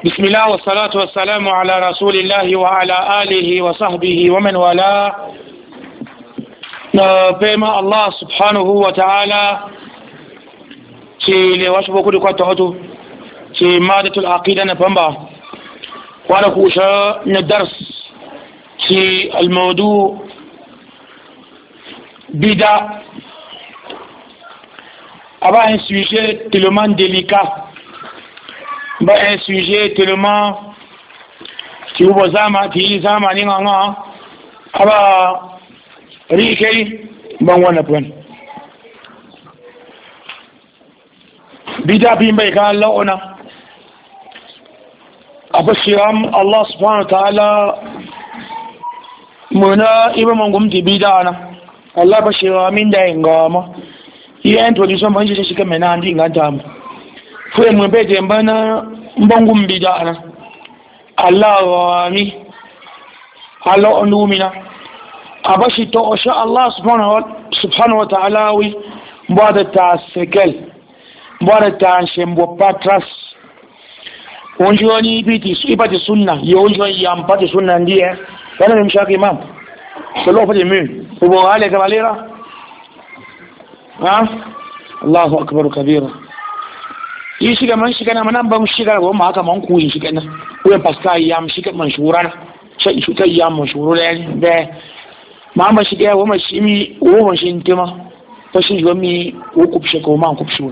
بسم الله والصلاة والسلام على رسول الله وعلى آله وصحبه ومن والاه. نبيما الله سبحانه وتعالى في لواشبه كل قطعته في مادة العقيدة نبما ولكوشا ندرس في الموضوع بدأ avoir un sujet tellement délicat, un sujet tellement qui vous zama qui zama ni nganga aba rikei bangwana pon bida bimba ka Allah ona abashiram Allah subhanahu wa ta'ala muna iba mangum di bida na Allah bashira min da ngama introduction manje shi kama na ndi ngantama fue mwembete mbana mbongu mbidana Allah wami Allah ondumina abashi to osha Allah subhanahu wa ta'ala wi mbada ta sekel mbada ta shembo patras onjoni ipati sunna yonjo yampati sunna ndiye wala mshaki imam solo fadi mimi ubo hale kabalera Allahu akbar kabira yi shiga man shiga na manan ban shiga ba ma haka man ku yi shiga na ko paska yam shiga man shura sai shi kai yam man shura da ma ma shiga wa ma shimi wo man shin tema to shi yo mi wo kubshe ko man kubshu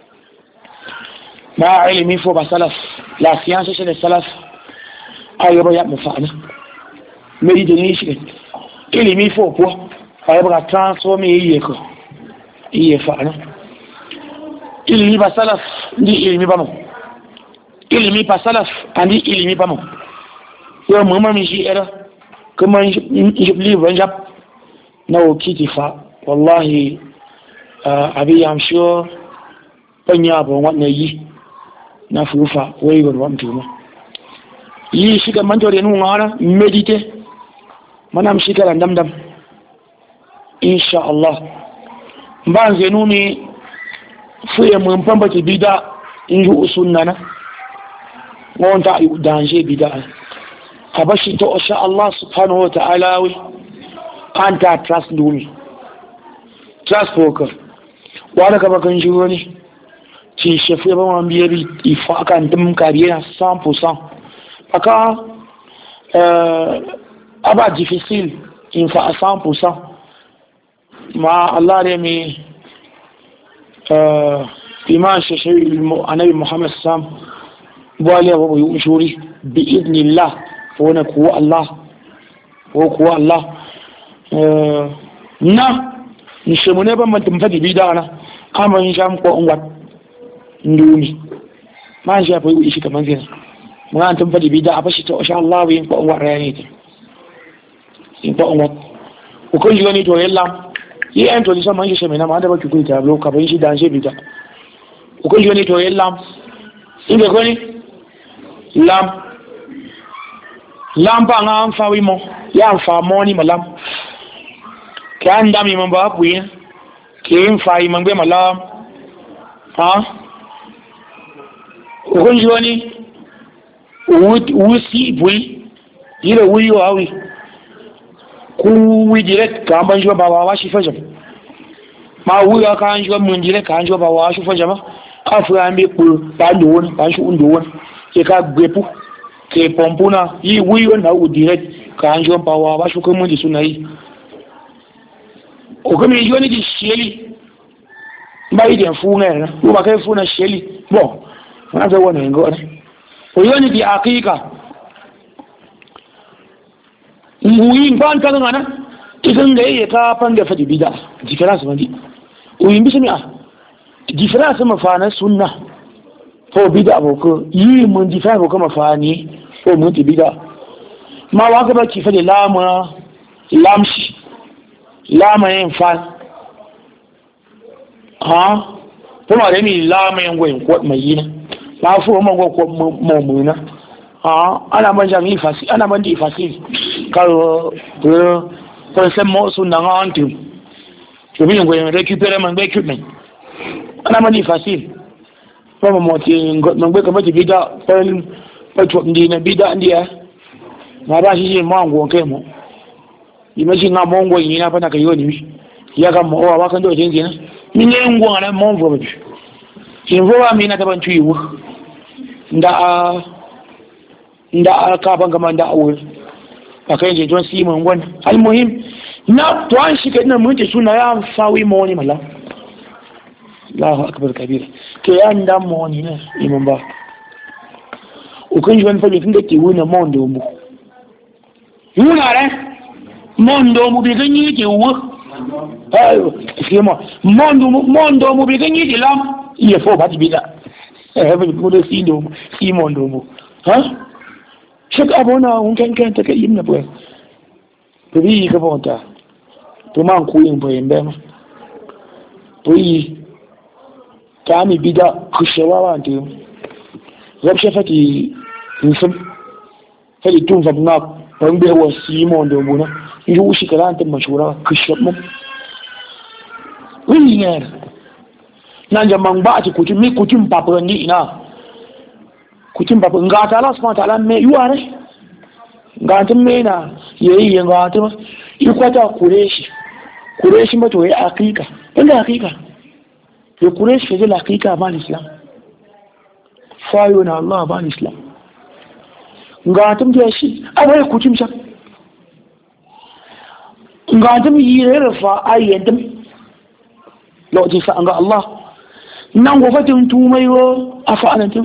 ma ilmi fo ba salaf la science chez les salaf ayo ba ya mufana me di ni shiga ilmi fo ko ayo ba transformer yi ko iye fa'ana ilimi ba salaf ndi ilimi ba mo ilimi ba salaf andi ilimi ba mo yo mama mi shi era kuma jibli ban jab na wakiti fa wallahi abi am sure banya ba wannan yi na fufa wai ga ruwan tuma yi shi ga manjore nu ngara medite manam shi ga dam insha Allah mbanze nuni fuye mpamba ti bida inju usunnana wonta danje bida abashi to insha Allah subhanahu wa ta'ala wi anta trust dumi trust poker wala ka bakan jiwo ne ci shefu ba man biye bi ifa kan dum kariya 100% aka aba difficile in fa 100% مع الله رمي إيمان شيء النبي محمد صلى الله عليه وسلم بالي أبو يشوري بإذن الله ونقوى الله وقوى الله نعم نشمونه بمن تمفدي بيدانا أما نشام قوات ندوني ما نشاف يقول شيء كمان كذا ما أنتم فدي بيدا أبشر إن شاء الله وين قوات رأيته إن قوات وكل يوم يتوه الله yi introduction man shi na ma da baki kun tablo ka ban shi dan she bita ko joni to yellam inge ko ni lam pa nga am fa wi mo ya fa mo ni malam kan dami man ba bu yin ke fa yi man be malam ha ko joni wusi bui yire wuyo awi kuwi direct ka ban jo ba wa shi fajam ma wuya ka an jo mun direct ka an jo ba wa shi fajama afu an be ku ba duwon ba shi undo won ke ka gbepu ke pompuna yi wuyo na u direct ka an jo ba wa shi ko mun di sunai o ko mi jo ni di sheli ba yi den fu na ko ba kai fu na sheli bo na da wannan ngo o yo ni di aqiqa muyin ban kan ngana idan ga yake ka fanga fa bid'a difference wani uyin bismi a difference ma fa na sunna ko bid'a ko yi mun difference ko ma fa ni ko mun bid'a ma wa ka ba ki fa lama lamshi lama yin fa ha kuma da mi lama yin goyin ko mai yi na ba fu ma go ko mu na ana man jami fasi ana man di fasi karo ko se mo su na antu je mi ngo récupérer man equipment ana man di fasi ko mo ti ngo ngbe ko ba ti bida wato ndina bida ndia na ba shi mango kai mu imagine na mongo yina fa na kai yoni ya ga mo wa kan do jin jina min ne ngo na mongo ba in vo mi na ta ban tuyi nda ka ban gama da aure akai je don simon gon almuhim na to an shi kadin mun ce suna ya sawi mo ni mala Allahu akbar kabira ke ya nda mo ni ne imam ba o kan jiban fa ne tun da ke wuna mo ndo mu yuna re mo ndo mu bi ganyi ke wo ayo kema mo ndo mu bi ganyi di lam iya fo ba ti bi da ba ko da si mo ndo mu ha shek abona un kan ta kai imna boy to bi ka bonta to man ku yin boy mbema to yi ta mi bida kushewa wa ante zab shafati nsum fali tun fa na ban be wa simon do buna yu shi kala ante mashura kushum wani ne nan jaman ba ti kutin papa ni ina kutin papa nga ta Allah subhanahu wa ta'ala me yuare nga tin me na yayi nga ta yi kwata kureshi mato yayi akika inda akika ya kureshi da akika ba islam fayo na Allah ba islam nga tin da shi abai kutin sa nga tin yi rafa ayyantum lo ji sa nga Allah nan gofatin tumayo afa anantum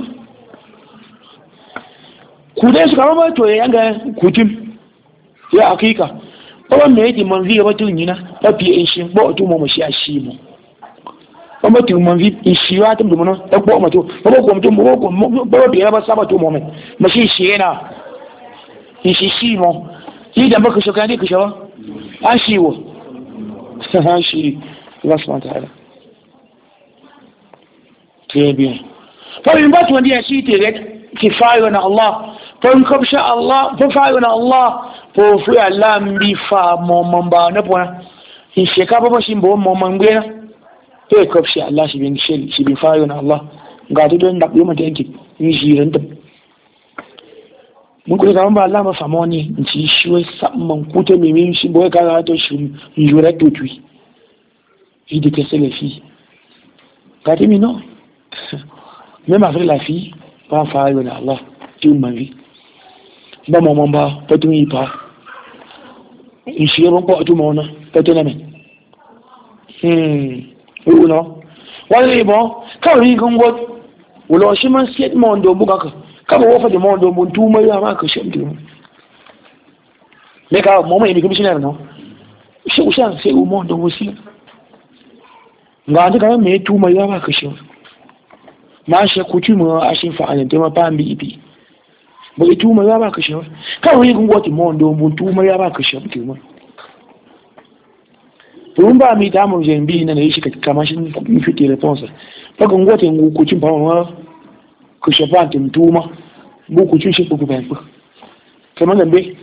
ku dai suka ba to yanga kutim ya hakika ba me yake manzi ba tun yina ba fi in shi ba to mu shi a shi mu ba tun manzi in shi wa tun mun da ko mu to ba ko mu to ba biya ba saba to mu mu shi yana in shi mu yi da baka shoka ne ku shawa an shi wo san shi Allah subhanahu wa ta'ala très bien fa in ba to wanda ya shi te kifayo na Allah fon kabsha Allah fon fayo na Allah fo fu Allah mbi fa momon ba na bona in sheka ba shi bo momon gena e kabsha Allah shi bin shi bin fayo na Allah ga to don da yoma da yake in jiran da mun ko ga ba Allah ma famoni in ci shi wai samman kuta meme shi bo ka ga to shi jura to tui idi ke c'est les filles ga ti mi non même avec la fille pas fayo na Allah tu ma vie ba mo ba patun yi pa ishi yabon ko atu mo na patuna me uno wani bon ka ri gongo ulo shi man siet mo ndo buga ka ba wofa de mo ndo mun tu mai ma ka shi ndu me ka mo mai ni commissioner no shi ushan sai mo ndo musi ngande ka me tu mai ma ka shi ma shi ku tu mo ashin fa an de ma pa mbi ipi ba itu ma ya ba ka shawa kawai gun gwati mo ndo muntu ma ya ba ka shawa ke mun tun ba mi ta mu jembi na ne shi ka kama shi mi fiti response ba gun gwati ngu ku cin fa ku shafa tin tuma bu ku cin shi ku ba ku kamar nan be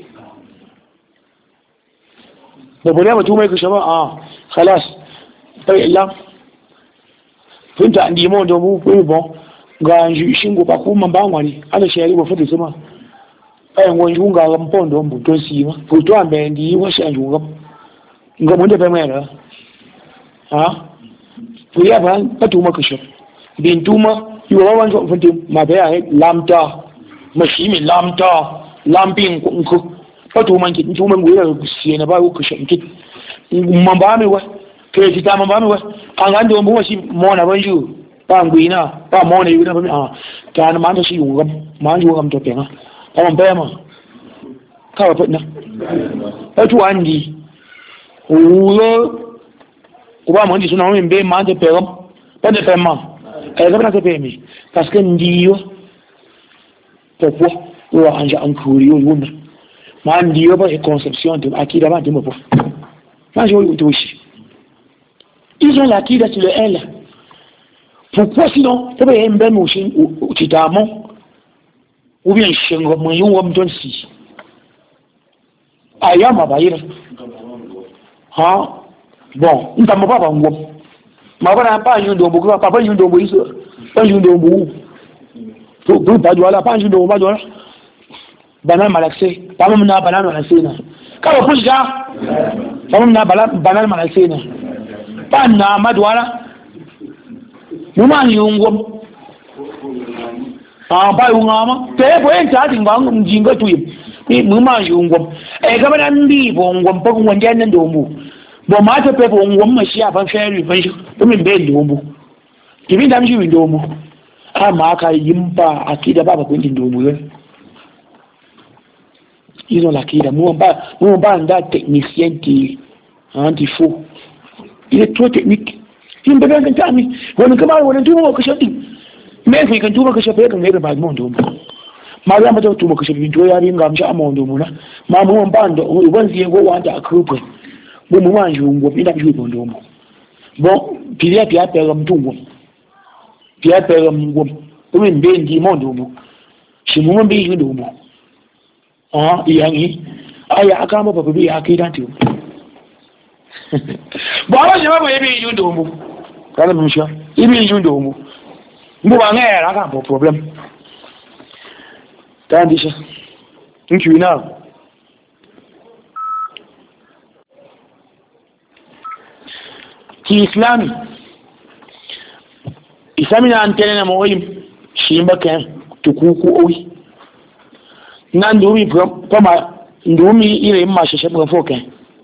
da bole ba tuma ku shafa khalas bai illa funta andi mo ndo bu ku bon ga shingo ba kuma ba wani ana shari ba fadi sama ayan wani junga ga mpondo mbuto sima futo ambe ndi wa sha junga mun da ba mai ra fuya ba patu maka shi bin tuma yiwa wan jo fadi ma ba ya lamta mashimi lamta lampin ku patu man ki tuma ngura ku na ba ku shi ki mamba mai wa ke ji ta mamba mai wa an ga ndo mu shi mo na banju ba ngwina ba mo ne yuna ba ta na ma da shi yungam ma yungam to penga ta man ba ma ka ba fitna to andi ulo uba mo ndi suna mo mbe ma de penga ba de penga e ga na te pemi parce que ndiyo to po o anja an kuriyo yuna ma ndiyo ba e conception de akida ba de mo po ma jo yo to shi ils ont l'acquida sur le elle. Pourquoi sinon, tu peux y aller au Titamon ou bien chez moi, you want to see. I am a buyer. Bon, nous n'avons pas un bon. Ma pas un pas une dombo, papa une dombo, pas une dombo. pour pas jouer la page de Oma Dola. Banal malaxé, pas même na banal malaxé na. Quand on pousse là, pas même na banal malaxé na. Pas na madouala. Nous mangions ba yungama te bo enta dingwa mjinga tuyi ni muma yungwa gaba nan bi bo ngom pa ngwan nan dombu bo ma ta pe bo ngom ma shi afan feri ban shi to min be dombu kimi dam shi dombu ma ka yimba akida baba ko ndin dombu yo ils ont l'akida mu ba nda technicien qui anti faux il est trop technique il me donne tami woni kama woni tumo ko shoti me sai kan tuba ka shafe kan gaira ba mu domo ma za mu ta tuba ka shafe to yari ga mu sha amma domo na ma mu ba ndo uban zai go wanda akrupe mu mu ma ju ngo bi da ju domo bon pia pe ga mtungo pia pe ga ngo to min be ndi mo domo shi mu mun bi ju domo iyangi aya aka ma ba bi ya kai dan tiyo ba wa jama ba yi ju domo kana mu sha ibi ju domo mbo ba ngaya aka bo problem tandisha nkiwi na ki islami na antene na moyim shimba kan tukuku owi nan ndumi pama ndumi ile ma sheshe bwa foka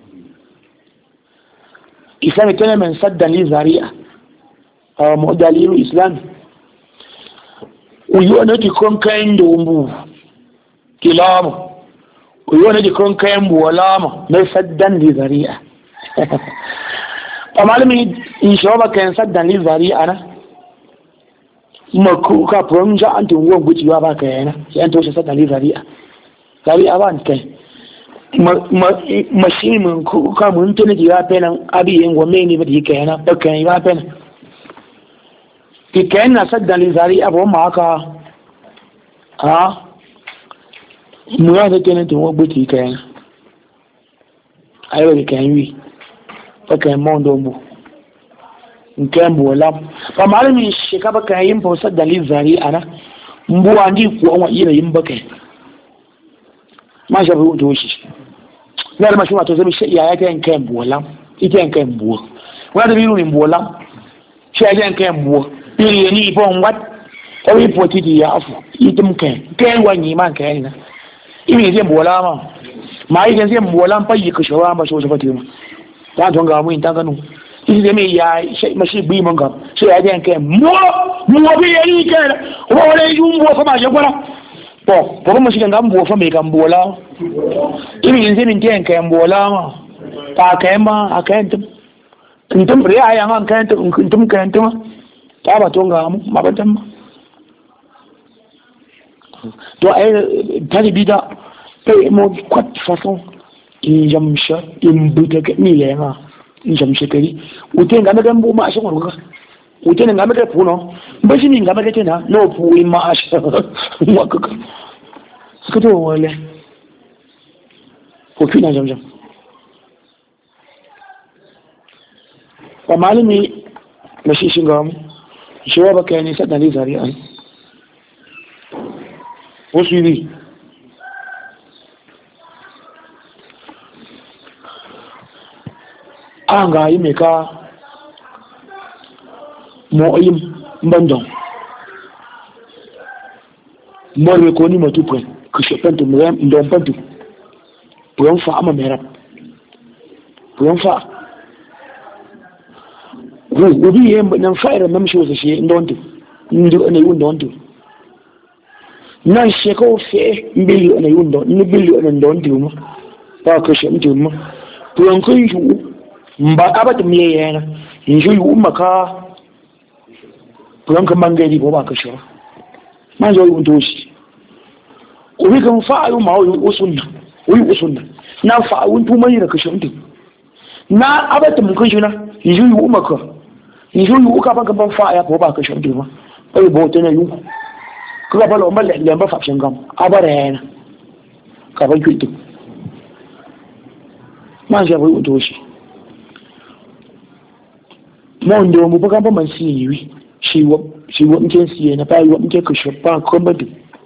islami tena men sadda li zaria mo dalilu islami uyona ti konkain dombu kilama uyona ti konkain buwalama mai saddan li zari'a malami in shawaba kan saddan li zari'a na maku ka pronja anti won guti wa ba kayana sai an toshe saddan li zari'a ba ni kai mashimin ku ka mun tuna ji ya penan abi yin gome ne ba di kayana ba kan ya penan kikayen na sadda lizari abu maka mu ya zake nan tun wagbo ti kayan ayo da kayan wi ba kayan mawon dombo kayan buwalam ba malamin sheka ba kayan yin fa sadda lizari ana mbuwa ndi kuwa wa iya yin ba kayan ma shafi wuto shi na da mashi wato zai shi iya ya kayan buwalam ita yan kayan buwa wani da biyu ne buwalam shi ya kayan buwa iri ni bon wat tawi potiti ya afu itum kai wani man kai na iri zai bola ma yi zai bola fa yi kashe wa ba so fati ma ta ton ga mu in ta kanu iri zai mai ya mashi bi mun ga sai ya jan kai mu bi yi kai ko wala yi mu fa ma ya gwara to ko mu shi ga mu fa mai kan bola iri zai min jan kai bola ma ta kai ma akai tum riya ya man kai tum kai tum ta ba to ga mu mabatan ma to ay talibi da tay mo kwat façon in jamsha in buta ka ni lema in jamsha kari ute ga me gambo ma shi ko ute ga me ka puno ba shi ni ga me ka tena no pu in ma shi wa ka to wala ko kina jamjam wa malami mashi shingam shi wa baka ne sadda ne zari an wasu ne an ga yi mai ka mo'ayin bandon mọ̀rẹ̀ kò ní mọ̀tú pẹ̀ kò ṣe pẹ̀ntù mẹ́rẹ̀ ìdọ̀ pẹ̀ntù pẹ̀lú fa ama mẹ́rẹ̀ pẹ̀lú fa obi yẹ na fa ẹ̀rẹ̀ mẹ́mṣẹ́ òsì ṣe ndọ́ntù ndí ọ̀nà ìwú ndọ́ntù náà ṣe kọ́ fẹ́ mbílì ọ̀nà ìwú ndọ́ntù mbílì ọ̀nà ndọ́ntù mọ́ ba kò ṣe mtù mọ́ pẹ̀lú kò yíwu mba abata miye yana yíwu yíwu maka pẹ̀lú kò mangari bọ́ ba kò ṣe ma zo yi to shi obi kan fa'ayu ma oyi usunna na fa'awun tu mai da kashin din na abata mun kashin na yi umaka yi uka ban kan fa'aya ko ba kashin din ba bai bo ta na yu kuma ba lo malle le ba fashin gam abara yana ka ban ki din ma zo yi to shi mon do mu ba kan ban si yi shi shi wa mke siye na bayi wa mke ka shabba komadu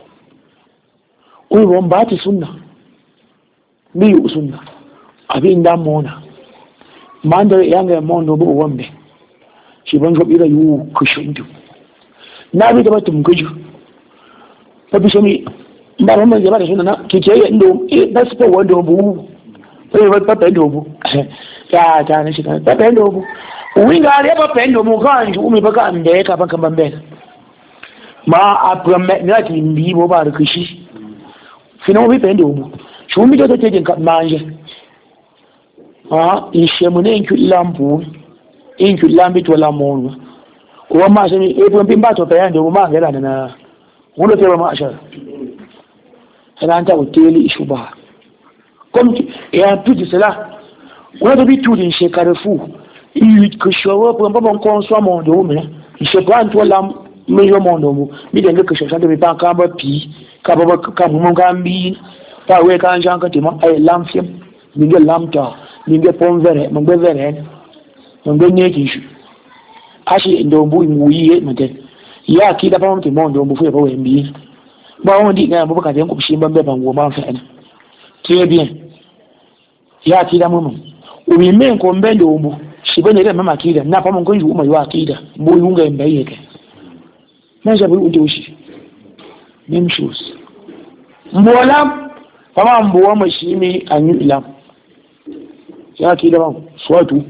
oi won ba ta sunna bi sunna abin da mona man da yanga mondo bo wambe shi ban go bira yu ku shundu na bi da batum guju ba bi shami ba ran mai da sunna na ke ke indo da su ko wando bu sai ba ta do bu ta ta ne shi ta ta do bu winga re ba pendo mu kan umi ba kan da ka ban kan ban ma a promet na ti mbi bo ba rikishi fino bi pendo bu shumi da take jin kan manje ishe mu ne inki lampu inki lambi to lamonu o ma se ni e bon bimba to payande o ma ngela na wulo te ma ashar ana ta hoteli shuba comme ya tuti cela on a bi tudin shekara fu il que showa pour pas bon consoir mon do mais je prends toi la meilleur monde mi denga que chercher de pas ka ba pi ka ba ka mo gambi ta we kan jan ka timo ay lamfiem mi ngel lamta mi ngel pom vere mo ngel vere mo ngel nyeki shu ashi ndo mbu muyiye mate ya ki da pam timo ndo mbu fu ba we mbi ba won di na mo ka den ko shi mbambe ban go ma fa na très bien ya ki da mo o mi men ko mbende mbu shi bane da mama akida na fama kun yi mai akida bo yunga in bayyake man jabu unde shi nim shoes mbola fama mbowa mai shi mi anyu ilam ya akida ba swatu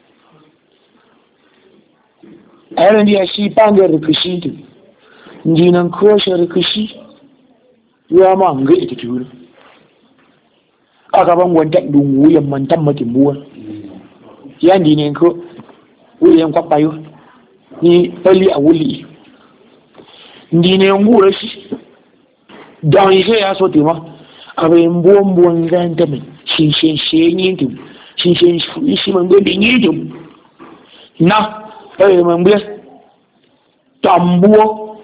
ayran dia shi pangar rikishi tu njinan kroshe rikishi ya ma nga ita turu aka ban wanda dungu yamman tammatin buwa yandi ne ko wuyen kwapayo ni pali a wuli ndi ne ngura shi dan ise ya so tema abe mbombo nganta me shin nyintu shin shi mango de nyintu na mambe tambuo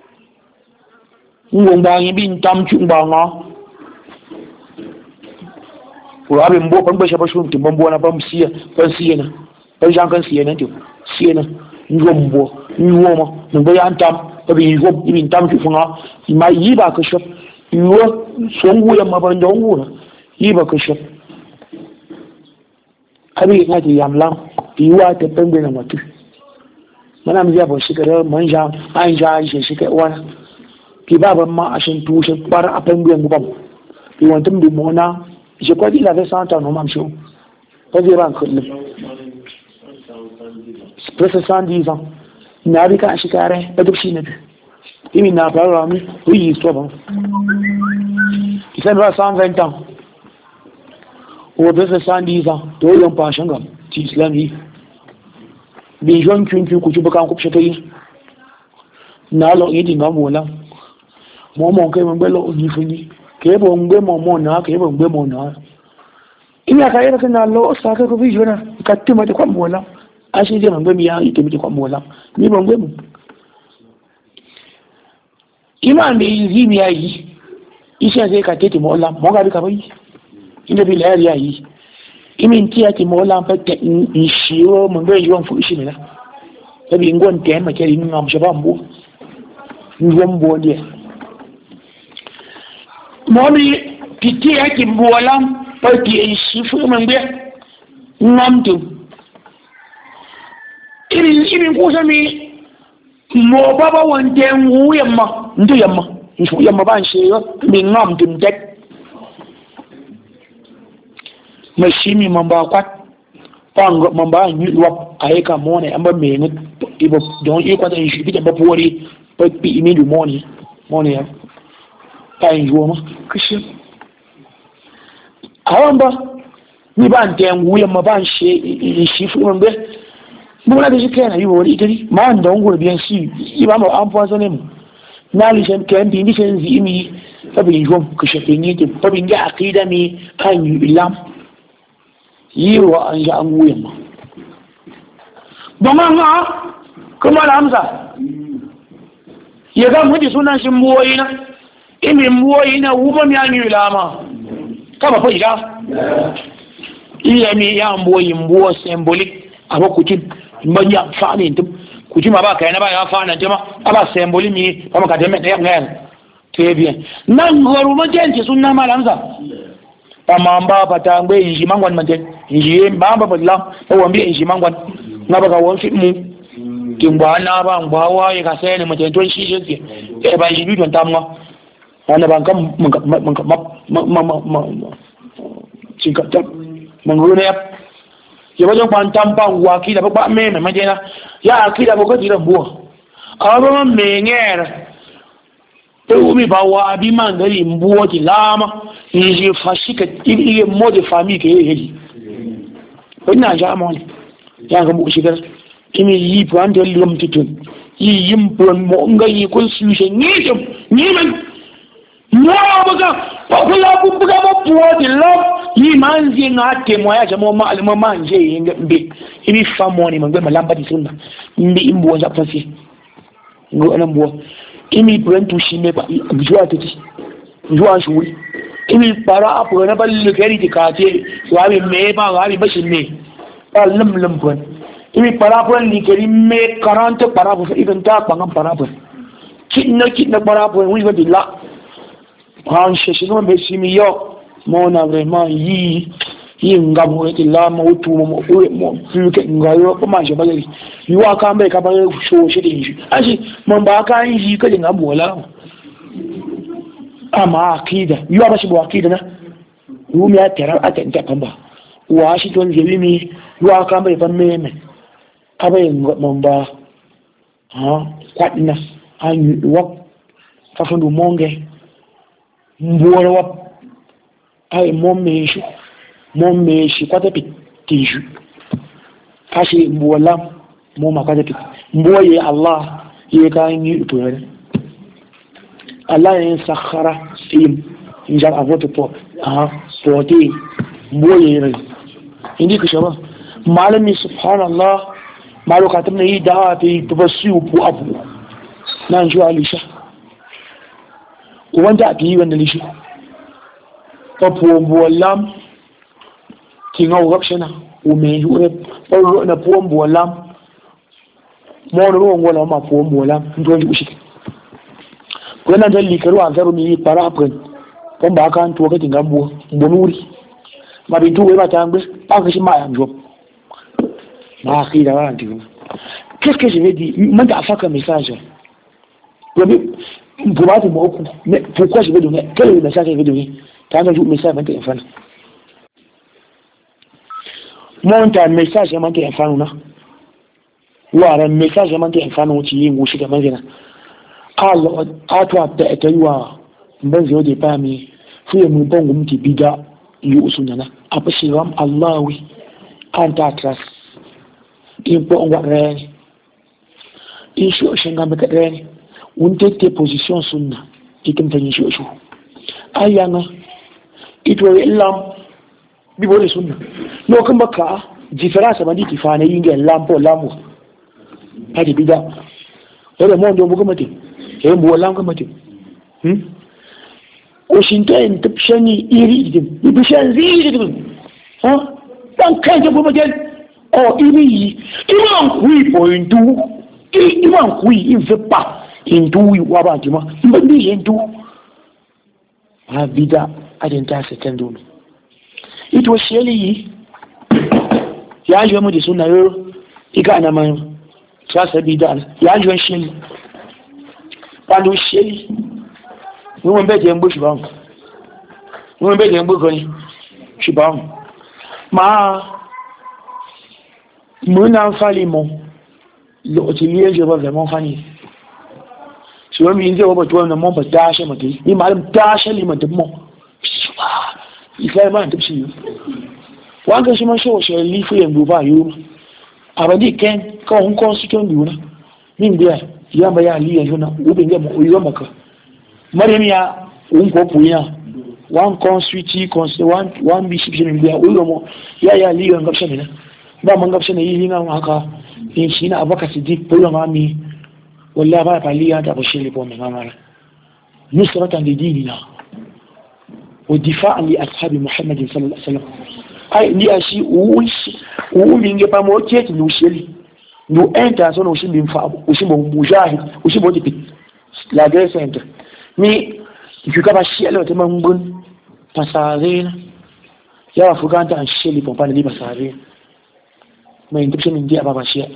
ngomba yibin tamchu mbanga ko abin bo ban bashe bashe mutum ban bona ban siya na ban jan kan siya na to siya na ngombo ngoma ngbo ya antam tabi ngo ibin tam ki funga ma yiba ka shop yo songu ya maban da ngura yiba ka shop abi na ti yamlam yiwa ta pembe na matu mana mi ya bo shikara manja anja shi ka wana ki baba ma ashin tushe bar a pembe ngubam ki wantum di mona. Je crois qu'il avait 100 ans, non, mamchou. Pas dire encore. Presque 110 ans. Il n'a pas qu'à chicarer, pas de chine. Il n'a pas ramené, oui, il soit bon. Il fait 120 ans. Ou presque 110 ans. Tous les gens pas changé. C'est l'islam. Les jeunes qui ont couché beaucoup en coupe chaque année. N'a pas eu de là. Moi, mon cœur m'a bello au niveau. Kebo ngbe mo na kebo ngbe mo na ina ka yera kana lo sa ka ko bijona katima de kwa mola ashi je ngbe mi ya ite mi kwa mola ni bo ngbe mo iman de yi mi ayi isha ze ka tete mola mo ga bi ka bai ina bi la ya yi imin tiya ti mola fa te ishiro mo ngbe yon fu ishi ne la tabi ngon te ma keri ni ngam shaba mbo ngombo dia momi piti yake mbuwalam pati shifu mangbe ngamtu irin kusa mi mo baba wante ngu yamma ndu yamma ndu yamma ban sheyo mi ngamtu tek mashimi mamba kwat pango mamba nyulwa ayeka mone amba mene ibo don ikwata shi bita bapori pati imi du mone ya kayan goma kashin a wamba ni ba ta yan wuyan ma ba shi fi wanda muna da shi kai na yi wa wani itari ma da wani biyan shi yi ba ma an fasa ne mu na lishan kayan bi nishan zi imi fabin gom kashin yi ta fabin ya akida mi kan yi ilam yi wa an ya an wuyan ma domin ha kuma da hamza ya ga mutu sunan shi buwoyi na imi mbuoyi na ubo mi anyu lama kama po ija iya mi ya mbuoyi mbuo symbolic abo kutin mbanya fani ntum kujima ba kai na ba ya fa nan jama aba semboli mi kama ka deme ya ngal tebie nan goru majenti sunna malamza pamamba patangwe inji mangwan majen inji mbamba badlam wambi inji mangwan ngaba ka won mu kimba na ba ngbawa ya ka sai ne majen ton shi shi ke ba shi bidon tamma ana ban kam cikata mangune ya wajen kwantan ban waki da ba me majena ya akida ko jira buwa aba menger umi ba wa abi man gari mbuwa ti lama yi fashika iye mode fami ke yi wannan jama'a ya ga mu shigar kimi yi plan da lum titun yi yim plan mo ngai constitution ni man mo ba kula bu buga mo buwa ti lam yi manzi ngate mo ya jamo ma alma manje yinga mbe imi famoni mangwe malamba di sunna mbi imbo za pasi ngo ana mbo imi prentu shime ba jua tati jua shuri imi para apo na balle kari ti kate wabi me ba wabi bashin ne lam lam pon imi para pon ni kari me 40 para po ibn ta pangam para po kitna para po wi ba dilla han sheshi no be simi yo mona vraiment yi ngabo ti la mo tu mo fuke ngayo ko manje bagari yi wa kan bai ka ba sho shi din shi ashi man ba ka yi ka din abu wala ama akida yi wa ba shi bo akida na rumi ya tara ata nta pamba wa shi ton gelimi yi wa kan bai ban meme abai man ba ha kwadina an wa ka fundu monge mbuwar wa ai mon me shi kwata tiju kashi mbuwala mo ma kwata mbuwaye Allah ya kan yi to ne Allah ya sakhara film injar avoto po pote mbuwaye ne indi ka shaba malami subhanallah malo ka tamna yi dawa ta tabassu pu abu nan ju alisha wanda ake yi wannan lishi papuombuolam kinga ugapshana umeyure paulo na puombuolam mono ro ngola ma puombuolam ndoji ushike kwena ndali karu anzaru ni parapren pomba kan to kati ngambo mbonuri mabintu we batangwe pakashi maya njo ma khira wanti qu'est-ce que je vais dire manda afaka message pour battre beaucoup mais pourquoi je vais donner quel est le message que je vais donner quand je message mon téléphone monta message mon téléphone na wara message mon téléphone wuci yin wushi da manzina Allah atwa da taywa mbanzo de pami fuye mu bongo mti bida yu usunana apashiram Allahi anta tras impo ngware isho shinga mbekadeni untete position sunna ikim tanyi shoshu ayana itwa illam bibole sunna no kan baka diferansa bandi tifana yinga lampo lamu hadi bida wala mondo buga mate mbo wala ga mate o shinten tpshani iri idim bibshan zidim ha dan kan je buga gen o iri iman kui pointu iman kui in fait pas indu wa ba jima mbandi indu ha bida adenta setendo ito sheli ya jo mu di sunna yo iga na man trasa bida ya jo sheli pando sheli mo mbe je mbo shibam mo mbe je mbo goni shibam ma mo na fali mo lo tiliye je ba vraiment fani shi wani yin zai wabata wannan man ba dashe mata yi ni malam dashe liman da mo isai ma ta shi wanga shi man shi shi lifu yan duba yo abadi ken ka hun constitution biuna min dia ya ba ya liya jona ube nge mo yo maka maryam ya un ko puya one constitution one bishop min dia uyo mo ya liya ngapsha mina ba man ngapsha ne yi na haka in shi na abaka sidik puyo mami والله بقى عليا ده بشيل لي بوم ماما نصرة لديننا ودفاعا لأصحاب محمد صلى الله عليه وسلم أي لي أشي ومن يبقى موجود نوشيلي nous intention aussi bien aussi bon mujahid aussi bon type la guerre sainte mais tu capable chier là tellement bon passager ya afuganta en chier les pompa les passager mais intention m'india pas chier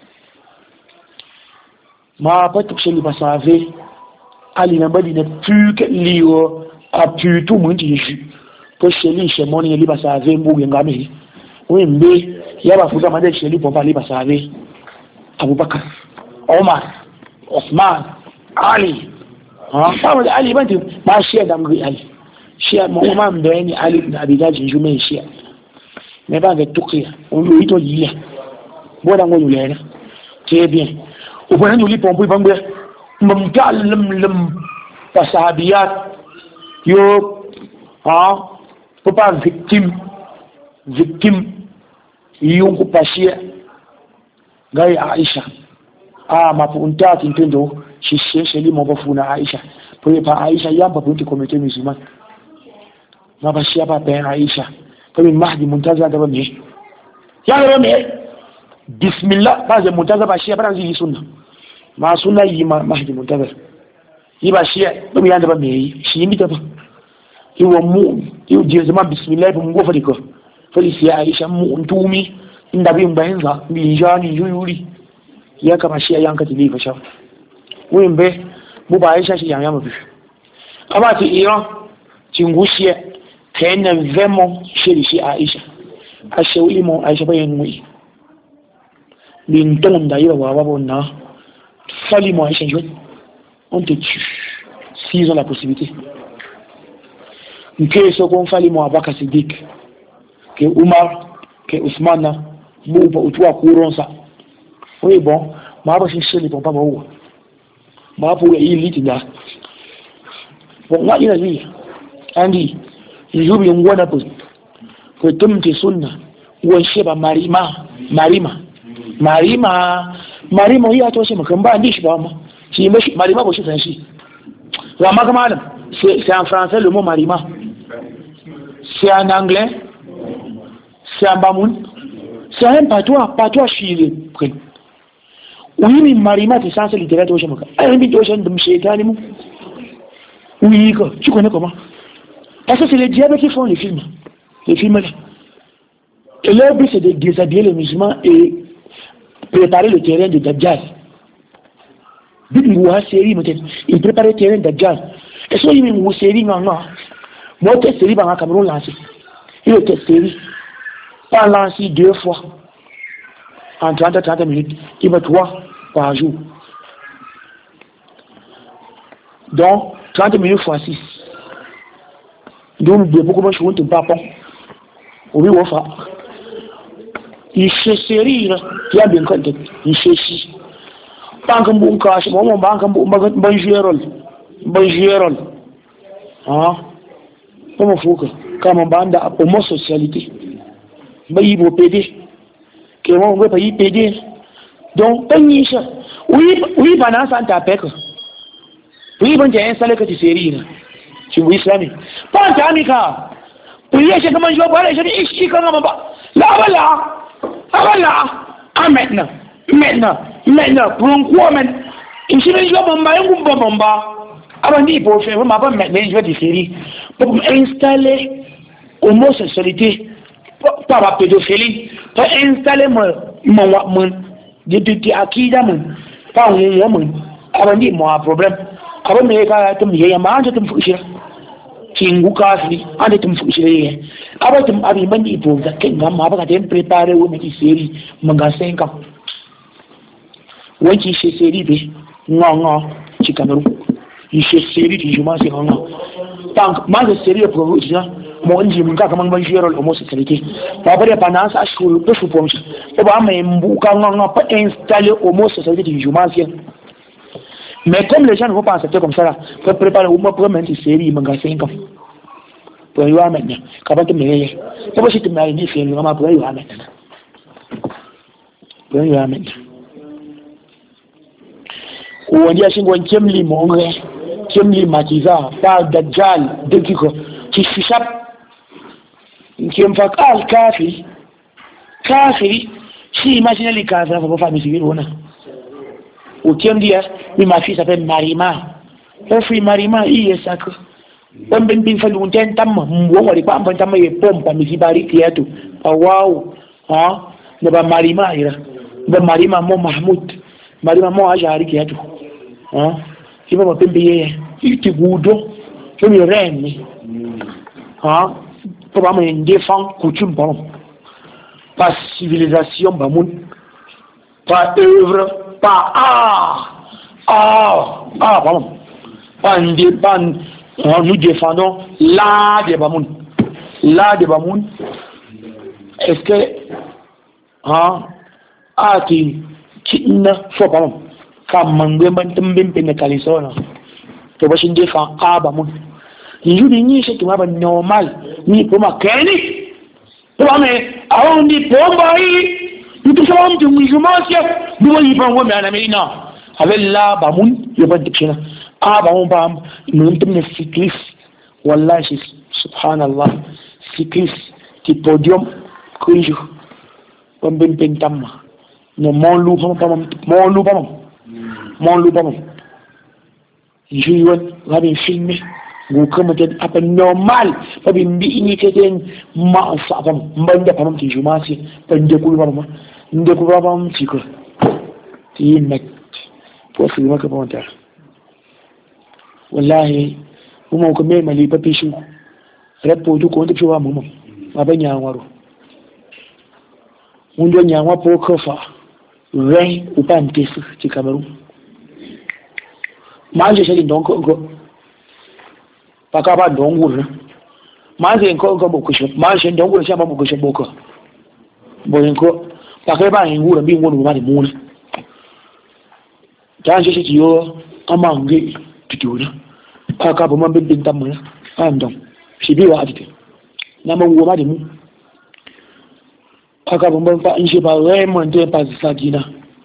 ma pas tout chier les passager ali na badi na plus que liyo a plus tout monde Jésus pour chier les chez mon les passager mbuge ngami oui mais ya bafuga made chier les pompa les passager Abubakar, Omar, Osman, Ali. Pas de Ali, ma chère dame Ali. Chère, mon maman me Ali ibn Abi Talib, je mets chère. Mais pas avec tout clair. On lui dit, bon, dans mon lien, très bien. Au point de nous, pour nous, m'galm, pasabiat, yo, pas victime, yo, pas chère. Gai Aisha mapunta tinto shisheli mabafuna Aisha pour pas Aisha yamba pour communauté musulmane mabashia pa pe Aisha pour Mahdi Muntaza da bami ya bami bismillah ba je Muntaza ba shia ba yi sunna ma sunna yi Mahdi Muntaza yi ba shia ba mi yanda ba mi shi mi ta ba yi wa mu yi je zama bismillah bu ngo fadi ko fali si Aisha mu ntumi inda bin bayanza bi jani yuri ya kama shi yanka tilifa sha wimbe mu ba Aisha shi yanya mu bi aba ti Iran tingushie kena vraiment chez Aisha ashauli mo Aisha bayan mu bin don da yawa wa babonna fali mo Aisha jodi on te tue s'ils ont la possibilité nke so kon fali mo Abubakar Siddiq ke Umar ke Ousmane bu ba utuwa kuronsa oui bon ma ba shi sheli bon pas ba ma pour y litinda bon wa ina ni andi yubi ngwana ko tumti sunna wa sheba marima yi ato shi makan ba ndi shi ba ma shi marima ko shi san shi wa ma kama c'est en français le mot marima c'est en anglais c'est en bamoun c'est un patois chile oui mais marima c'est sens littéraire to shemaka ai bi to shen dum shaytani mu oui quoi tu connais comment parce que c'est les diables qui font les films là et leur but c'est de déshabiller les musulmans et préparer le terrain de Dajjal bibi wa série peut-être il prépare le terrain de Dajjal et so yimi mu série non moi te série ba Cameroun lancé il était série pas lancé 2 fois en 30 minutes il va 3 par jour donc 30 minutes fois 6 donc de beaucoup de choses pas bon oui on fa il se série là il a bien compté il se si banque bon cash bon banque bon joueur comment faut que comme banda homosexualité bayi bo PD que on veut pas y PD donc penny ça oui pendant ça ta pek oui bon j'ai installé que tu série là tu vois islamique pas tamika oui c'est comme je vois je dis comme ba là maintenant pour quoi men il se met bomba avant dit pour faire ma pas maintenant je vais dire série pour installer homosexualité pas la pédophilie pour installer mon de akida mon pas mon avant dit moi problème avant mais quand tu me y a ma je te fushira kingu kafi ande tum fushira avant tu abi mandi pour ça que ngam ba ka préparer ou mais série manga 5 ans wanki chez série bi non ci Cameroun il chez série du jour c'est non tant ma série pour ça mo nji mun ka kaman ban jero homosexualité ba bare pendant ça je peux supposer et ba mais mbuka non pas installer homosexualité du jour mais comme les gens ne vont pas accepter comme ça là faut préparer au moins pour mettre série manga 5 ans pour y avoir maintenant quand tu me c'est pas si tu m'as dit c'est vraiment pour y avoir maintenant on dit à ce qu'on kemli mongre kemli matiza par dajjal dekiko qui s'échappe qui me fait kafiri Si imaginez les cas, ça va pas me suivre, on a. Au tient dire, mais ma fille s'appelle Marima. On fait Marima, il est sacré. On ben bin fait longtemps, tam, on va pas en tam, et pompe, mais si bari kiatu. Ah, waouh, hein, ne va Marima, il va Marima, mon Mahmoud. Marima, mon Ajari kiatu. Hein, il va me payer. Il te goudon, je me rêve. Hein, probablement une défense, coutume, pardon. Pas civilisation, pas œuvre, pas pardon. Pas nous défendons l'art de Bamoun. L'art de Bamoun, est-ce que, qui n'a pardon, comme Mangoué, Pénécalisona, tu vas s'en défendre, Bamoun. Il n'y a pas de normal, ni pour ma clinique. Mais on dit pomba nous tout ça on musulman nous y pas on mais en Amérique avec là bamoun il va dire bamoun bam nous sommes cyclistes wallahi subhanallah cycliste qui podium kuju on ben pentam no mon loup je vais bien filmer vous comme peut-être normal pas bien initié ma savam mbanda pam ti jumasi pande kulwama ndekulwama tiko ti mek pour fi ma commentaire wallahi mo ko me mali papi shu repo du ko ndi wa mum abanya waro mundo nyangwa po kofa ren upante su ti Cameroun manje shali ndongo pakaba ndongo manje nko bokusho manje ndongo shamba bokusho boko boyenko pakaba ingura bi ngoro mali muna tanje shi yo amange pituna pakaba mambe bintamuna andon shibi wa atite nama wo mali mu pakaba mbamba inje ba vraiment de pas sakina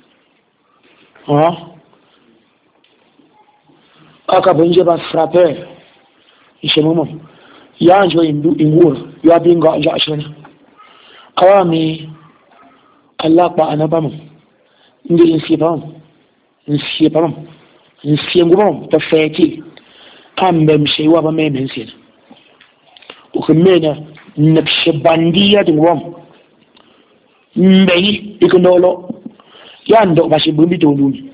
pakaba inje ba frapper ishe mumo yanjo ingura ya binga ja ashana awami Allah pa anabam ndi insipam nsiyengubam ta feti kambe mshewa ba meme nsina ukhmena nabshabandiya dingwam mbeyi ikondolo yando bashibumbi toluni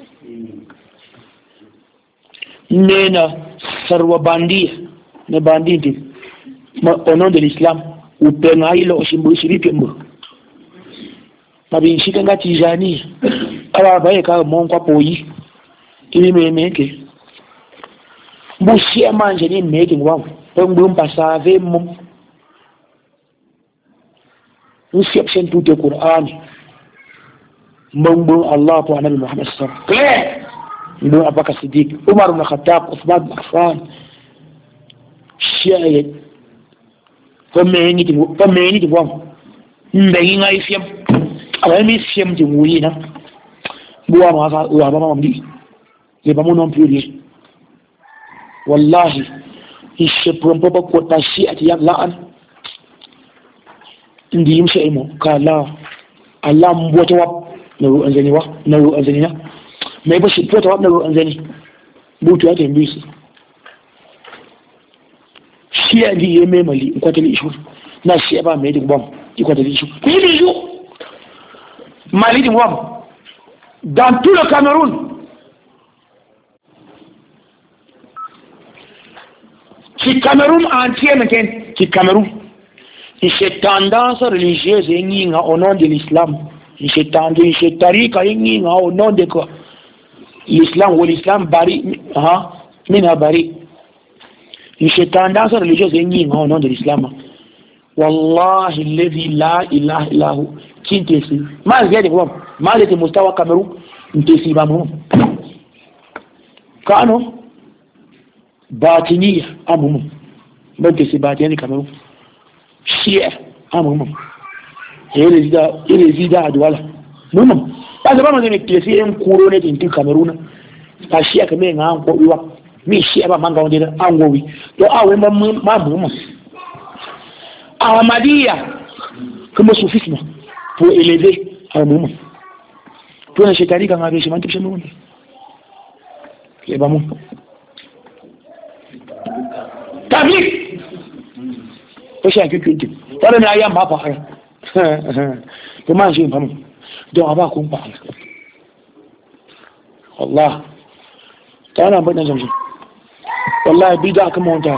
nena sarwa bandiya ne banditi au nom de l'islam ou pengailo oshimbu shiripembo mabinshika ngati jani aba bae ka monkwa poyi ili memeke mbushia manje ni meke ngwangu pengum pasave mum inception tout le Coran mbongo Allah pour Nabi Muhammad sallallahu alaihi wasallam ndo Abubakar Siddiq Umar ibn Khattab Uthman ibn Affan shia pomeni di bom mbeyi ngai fiam ala mi fiam di wuyina buwa ma fa wa ba mamdi le ba mo non plus rien wallahi il prompo pas ko ta shi ati ya la'an ndi yim shay mo kala Allah mbota wa na ru anzani wa na ru anzani na mai ba shi tota wa na ru anzani butu ya tembi shi ya di yeme mali ko tele ishu na shi ba mai di bom ko tele ishu ko di ishu mali di bom dans tout le Cameroun qui Cameroun entier maintenant qui Cameroun et cette tendance religieuse est au nom de l'islam et cette tendance cette tarika est au nom de quoi l'islam ou l'islam bari mina bari et cette tendance religieuse est au nom de l'islam wallahi alladhi la ilaha illa hu kintesi malgré quoi malgré mustawa Cameroun ntesi ba mu kano batiniya amumu bante si batini Cameroun shia amumu érésida adwala mumu parce que ba me klesi en couronne de Cameroun pa shia que me nga ko wiwa mi shia ba manga ondira angowi to awe ma mumu ahmadiyya comme soufisme pour élever a mu to na shekari kan abe shi man tafi mu ke ba mu tablik ko shi ake kinki wala ne ayyan ba fa to man shi famu don aba kun ba Allah ta na bada zamzu wallahi bida kuma wanta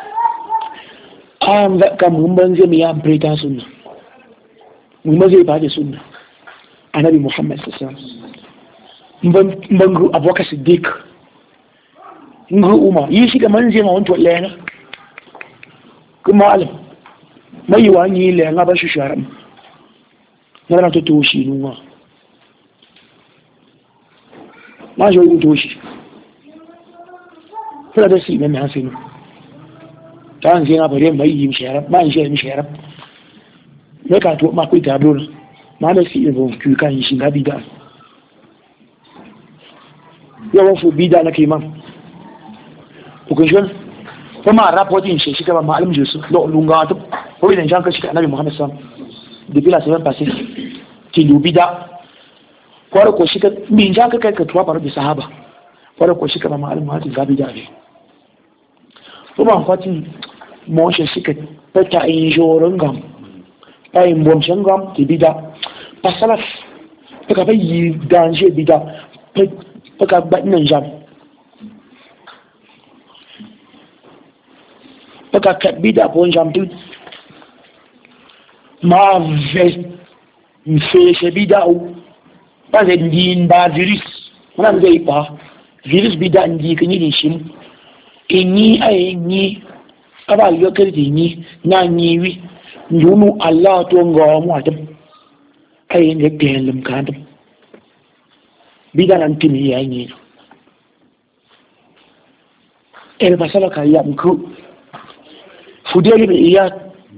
am da kam mun ban zai mu ya amfita sunna mun ma zai ba da sunna annabi Muhammad sallallahu alaihi wasallam ban abubakar siddiq ngu umar yi shi ga manje ma wanto lena kuma alim mai wani lena ba shi sharam na ran to shi nuwa ma jo yi to shi fara da shi ne hasinu ta an zina bare mai yi sharam ma in shi sharam ne ka to ma ku ta dole ma da shi ne ku kan shi ga bida yawan fu bida na kiman hukuncin kuma rapotin shi kaba ma'alim jesu lo lunga to ko idan jan ka shi annabi Muhammad sallallahu alaihi wasallam depuis la semaine passée qui lubida ko shi ka min jan ka kai ka tuwa faru da sahaba ko shi kaba ma'alim hati gabi da ne kuma fatin mo shi ka ta in joron gam ai mbom shangam ti bida pasalaf ka ba yi danger bida ka ba nan jam paka kabida po njamtu ma ve mfeshe bida u ba zai ndin ba virus wannan zai ba virus bida ndi kanyi din shi inni ayni aba yo kadi ni na niwi ndunu Allah to ngo mu atam ay ne gelum kadam bida nan timi yayi el basala ka ya mku فديل بن إياد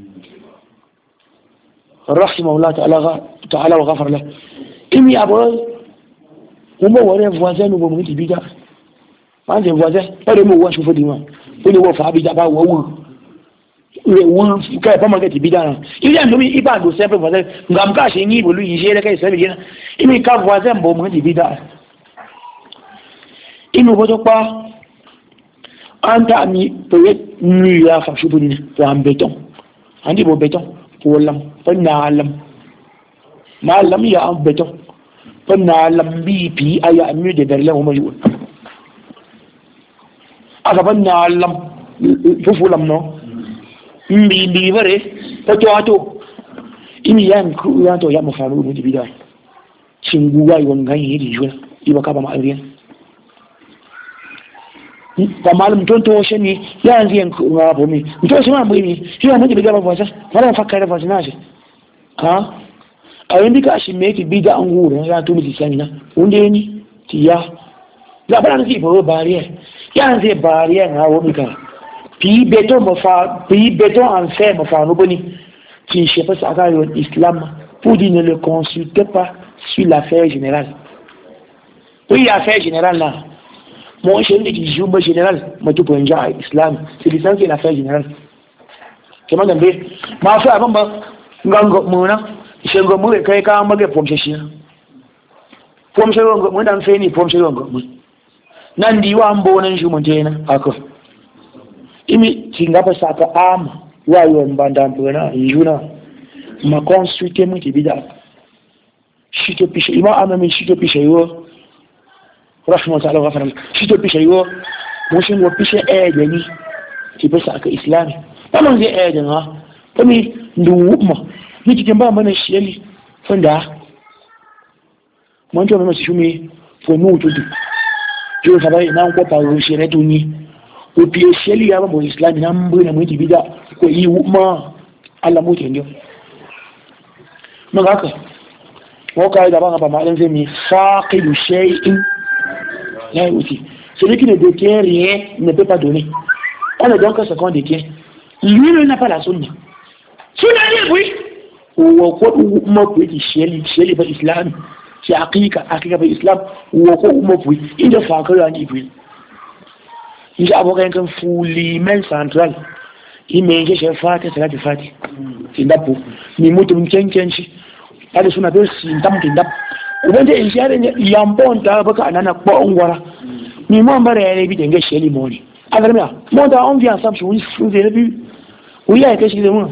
رحمه الله تعالى وغفر له إمي أبوي هما ورين فوازين وبمهد بيدا ما عندهم فوازين ولا مو واشو فديما ولا وفا بيدا با وو kai fama ga tibida na idan nomi iba do sai fa zai ngam ka shi ni bolu yi je kai sai yana imi ka voisin bo mu tibida inu bodo pa anta mi peut nu ya fa shubuni to am beton andi bo beton ko lam fa na lam ma lam ya am beton fa na lam bi pi aya mi de berle mo majul aka fa na lam fufu lam no mbi bare ta to ato imi yan ku ya to ya mo faru mu dibida cinguwa yon ganye di juna iba ka ba ma ariyan ta malum ton to sheni yanzu yan na bomi to shi ma bomi shi ma muke biga ba fasa fara fakka da fasa nashi ha a yin dika shi me ki bida an guru ya to miji sani na unde ni tiya la bana si bo barrière yanzu barrière na wo mika pi beton en fer mo fa no boni qui je sais pas ça va l'islam pour dire ne le consultez pas sur l'affaire générale oui l'affaire générale là moi je dis que joue général moi tout pour un genre islam c'est l'islam qui est l'affaire générale comment on dit ma fa ban ba ngango muna shengo mu kai ka mage pomshe shi pomshe ngango mu dan fe ni pomshe ngango mu nan diwa ambo nan shi mun tena haka imi singapa saka ama wayo mbanda mpona yuna ma consulter mu tibida shito pisha ima ama mi shito pisha yo rahmatu Allah ghafara shito pisha yo mushin wo pisha ni tibe saka islami kama nje ha kami nduuma ni kikemba mana sheli fanda mwanjo mama shumi fo mu tutu jo sabai na ko pa ru shere tuni o pie sheli ya bo islami na mbu na mwiti bida ko yi ma Allah mu tenjo magaka ko kai da ba ma dan zai mi faqidu shay'in la yuti celui qui ne détient rien ne peut pas donner on est donc ce qu'on détient lui n'a pas la sunna sunna oui ou ko mo ko di sheli ba islam ci aqiqa ba islam ou ko mo ko inda fa ka ya ni bi il a abokan kan fuli men central imenge she fata salati fati indapo ni mutum kenkenci ada suna be sin tam tindap ubande in share ne yambon ta baka anana ko ongwara ni mo mbare ya bi denge sheli moni agarmia mo da on vient ensemble sur une début oui a été chez moi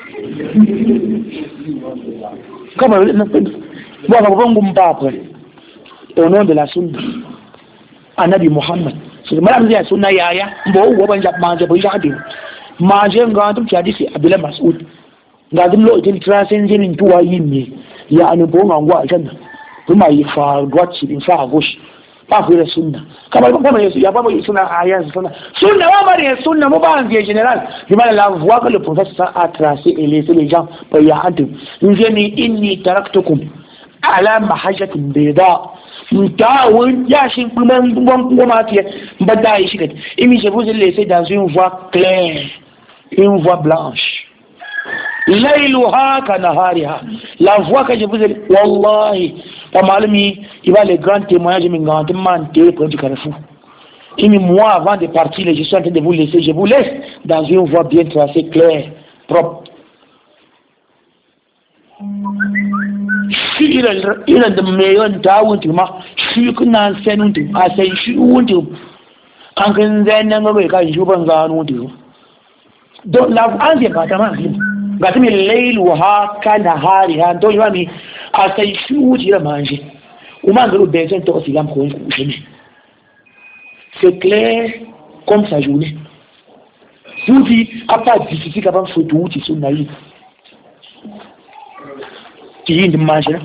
comme bon on ngum pas après au nom de la sunna anabi Muhammad sai malam zai sunna yaya mbo wo ban jab manje bo jadi manje ngandum ci hadisi Abdullah Mas'ud ngandum lo tin trasen jinin tuwa yimmi ya anu bo ngwa aljanna kuma yi fa gwaci din fa gosh ba ku da sunna kamar kuma yesu ya ba mu sunna ayan sunna wa bari sunna mu ba en général dimana la voix que le professeur a tracé et laissé les gens pour ya antum inni taraktukum ala mahajjatin bayda mutawun ya shin kuma goma tiye mbada yi shi imi je vous laisser dans une voie claire, une voie blanche. Layluha kanahariha. La voie que je vous ai, wallahi, pas malami, il va les grands témoignages mais grand mentir pour du carrefour. Imi moi avant de partir, je suis en train de vous laisser, je vous laisse dans une voie bien tracée, claire, propre. Shi irin da mai yawan tawunti ma shi kuna sanin a sai shi wunti an kan zai nan ga bai kai shuban gano da don la an je ga ta ma ga ta mai lailu ha kana hari ha don yi mi a sai shi wuti da manje kuma ga bai san to silam ko ku shi c'est clair comme sa journée wuti a pas difficile ka ban foto wuti sunna yi yin dimashira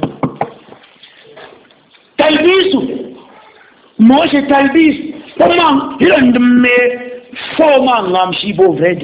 talbisu mo se talbis kuma irin dimme foma ngam shi bo vred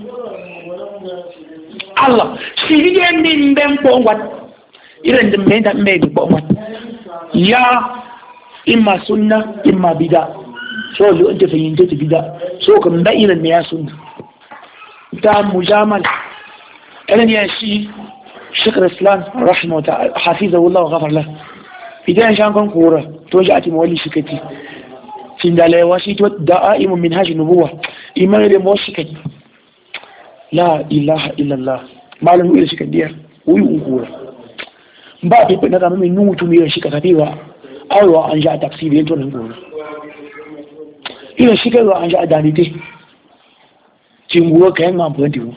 Allah shi yen din ben pongwat irin dimme da me bi pongwat ya imma sunna imma bid'a so yo da fahimta ta bid'a so kan da irin ne ya sunna ta mujamal irin ya shi شيخ الإسلام رحمه تعالى حفظه الله وغفر له إذا كان كورة توجعت مولي شكتي في دالي واشيت دائم من هاج النبوة إيمان لموشكتي لا إله إلا الله ما لم يقول شكت دير ويقول كورة مبابي بنا من نوت مير شكتي أو أنجا تكسيب ينتون نقول إذا شكت وأنجا دانيتي تنقول كأن ما بغنتي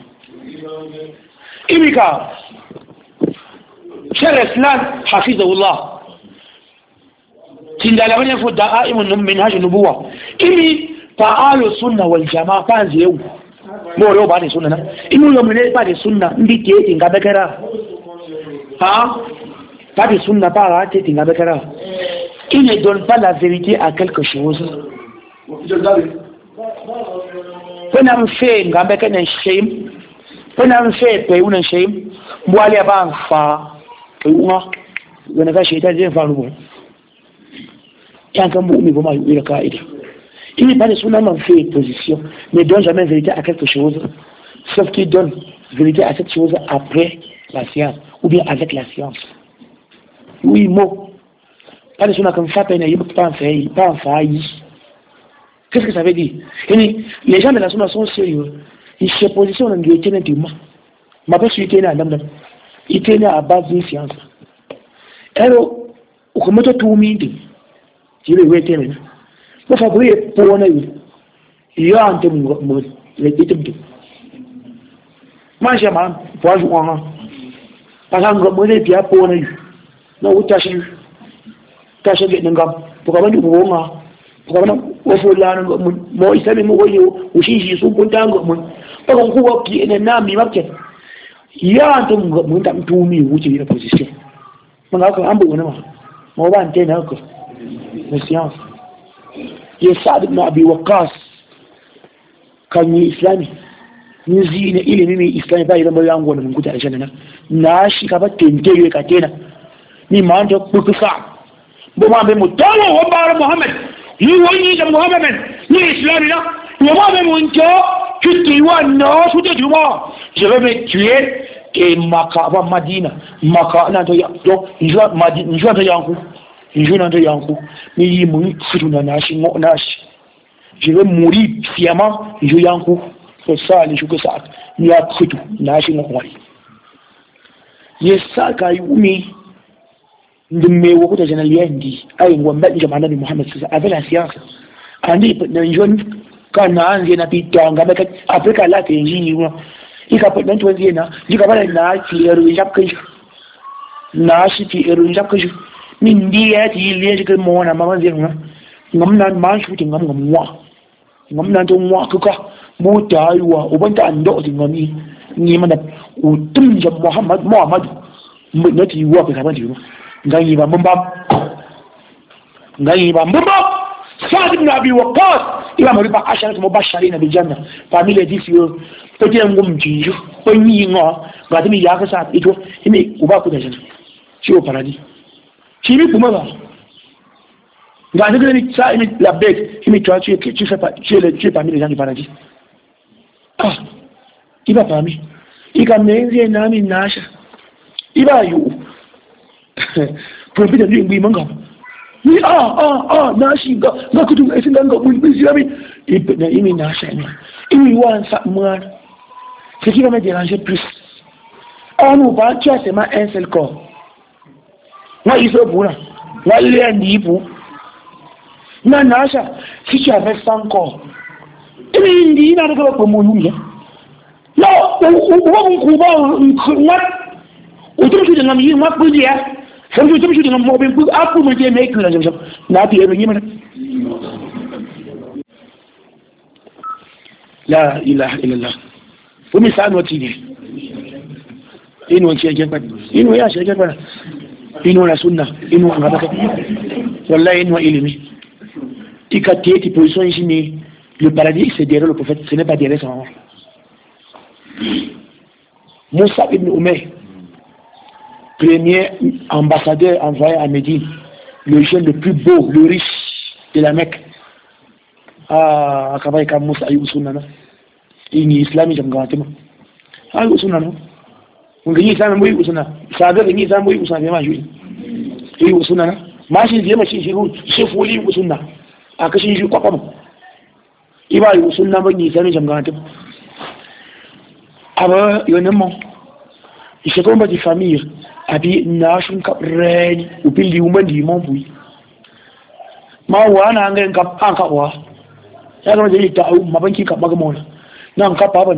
إبكا شر الإسلام حفظه الله تندل من يفوت دائم من هاج النبوة إمي تعال السنة والجماعة فانز يو مو يو بعد السنة إمي يوم من بعد السنة ندي تيتين كبكرة ها بعد السنة بعد تيتين كبكرة il ne donne pas la vérité à quelque chose pena mfe ngambe kana shame pena mfe pe una shame mwali abanfa unga wana ka shaitan zai faru ba yan kan bu mi goma yi kaida il n'est pas de son âme fait position ne donne jamais vérité à quelque chose sauf qu'il donne vérité à cette chose après la science ou bien avec la science oui mot pas de son âme fait peine il pas en failli qu'est-ce que ça veut dire les gens de la sunna sont sérieux ils se positionnent en guettement du ma pas suite na adam ite ne a base de science ero ukomoto tuumindi jile wete ne ko fa buye pona yo ante mo le ditemtu manje ma poaju ona pasanga mo le pia pona yu no utashi tashi ge ngam ko ka bandu ko ma ko ka bandu wo fo la no mo isami mo woyo ushiji su kuntango mo ko ko ko ki ene na mi mabke ya ante mo ndam tuumi wuce ina position mon ako ambu wona ma ba ante na ko la science ya Sa'd ibn Abi Waqqas kan yi islami ni zina ilimi mai islami ba idan ba yango na guta aljanna na shi ka ba tente ka tena ni ma anta kuka bo ma be mutawo wa bar Muhammad ni wani da Muhammad ni islami la wa ma be mun jo kiti wa no su de juma je vais me tuer et maka ba Madina maka na to yo njua Madina njua to yanku njua to yanku ni yi mun fitu na nashi mo nashi je vais mourir fièrement njua yanku c'est ça les choses que ça ni a fitu nashi mo wali yesaka yumi ndime wo kuta jana liendi ai ngomba jamana ni Muhammad sasa avela siasa andi na njoni kana anze na pitanga baka Afrika la tenji wa ikapo dan tuanze na jikabala na kiero yapkai na shi kiero yapkai min dia ti leje ke mona mama zenga ngamna ma shuti ngamna to mwa kuka mota aywa ubanta ando ngami ni mana utum ja Muhammad nati wa ka ban diyo ngai ba mbamba Sa'd ibn Abi Waqqas ila mariba ashara mubashirin bil janna family this yo pete ngum jinju ponyi ngo gadimi ya ka sa ito ime uba ku da janna ciwo paradi ci bi kuma ba ga daga ni sa ime labek ime to ci ci fa ci le ci family janna paradi iba fami ika menze nami nasha iba yu profita ni ngbi manga ni na shi ga kudu ai sun ganga mun bi zami na imi nasha ne imi wan sa mwa ce qui va me déranger plus nous va tu as seulement un seul corps moi il faut pour là moi il est ndi pour na nasha si tu avais 100 corps imi ndi na daga ko mu yu no uba what utum da ngam yi ma budiya sai utum da ngam mo ben bu aku ma je mai kula jam na ti ero yi mana la ilaha illallah fumi sa'an wati ne inu ce ke kwat inu ya ce ke kwat inu la sunna inu an gaba wallahi inu ilimi ikate ti position ici ne le paradis c'est derrière le prophète ce n'est pas derrière son maman. Moussa ibn Umayr, premier ambassadeur envoyé à Médine, le jeune le plus beau, le riche de la Mecque. Akabai kam Moussa ayu sunana. Ini islami jam gawatima. Ayu sunana. Ngi islami mu yu sunana. Saga ngi islami mu yu sunana ma juri. Yu sunana. Ma shi je ma shi fuli yu sunana. Aka shi shi kwakwam. Iba yu sunana ba ngi islami jam gawatima. Aber yonement il se combat de famille abi nashun kabreni upili umandi mombu ma wana ngen kap anka wa ya ga je ta au mabanki ka baga mona nan ka baba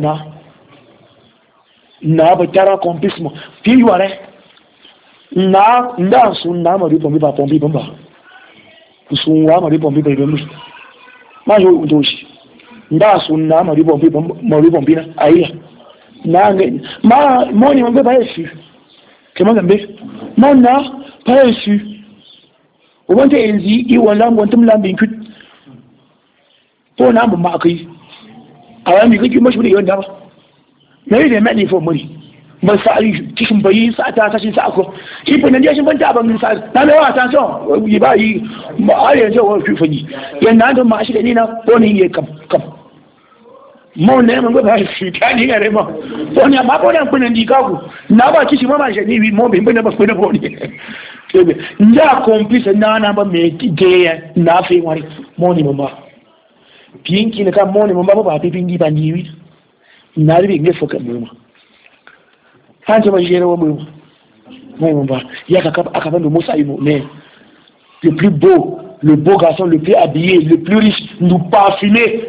na ba tara kompismo fi ware na nda sun na ma ripo mi ba pombi bomba sun wa ma ripo mi ba ripo ma yo udoshi nda sun na ma ripo mi na aiya nange ma moni mambe ba yesu kema gambe mona ba yesu wanda enzi I wala ngontum lambin kut to na mu ma kai awami kike mashi ne yanda ba nayi da mani fo muri ba sai kishin bayi sa ta kashin sa ko ipo nan dia shin banta ban sa na lewa ta so yi ba yi ba ai yanzu wa fi fani yanda da ma shi da ni na ko ni ye kam mo ne mo ba shi tani gare mo to ne ba ko dan kunan dikaku na ba kishi ma je ni mo be bana ba ko da bo ni kebe nda complice na ba me de na fe wari mo ni mo ba pinki ne ka mo ni mo ba pingi ba ni na ri nge foka mo hanje ba jere wo mo ba ya ka aka ba Moussa ibn Umayr le plus beau, le beau garçon, le plus habillé, le plus riche, nous parfumé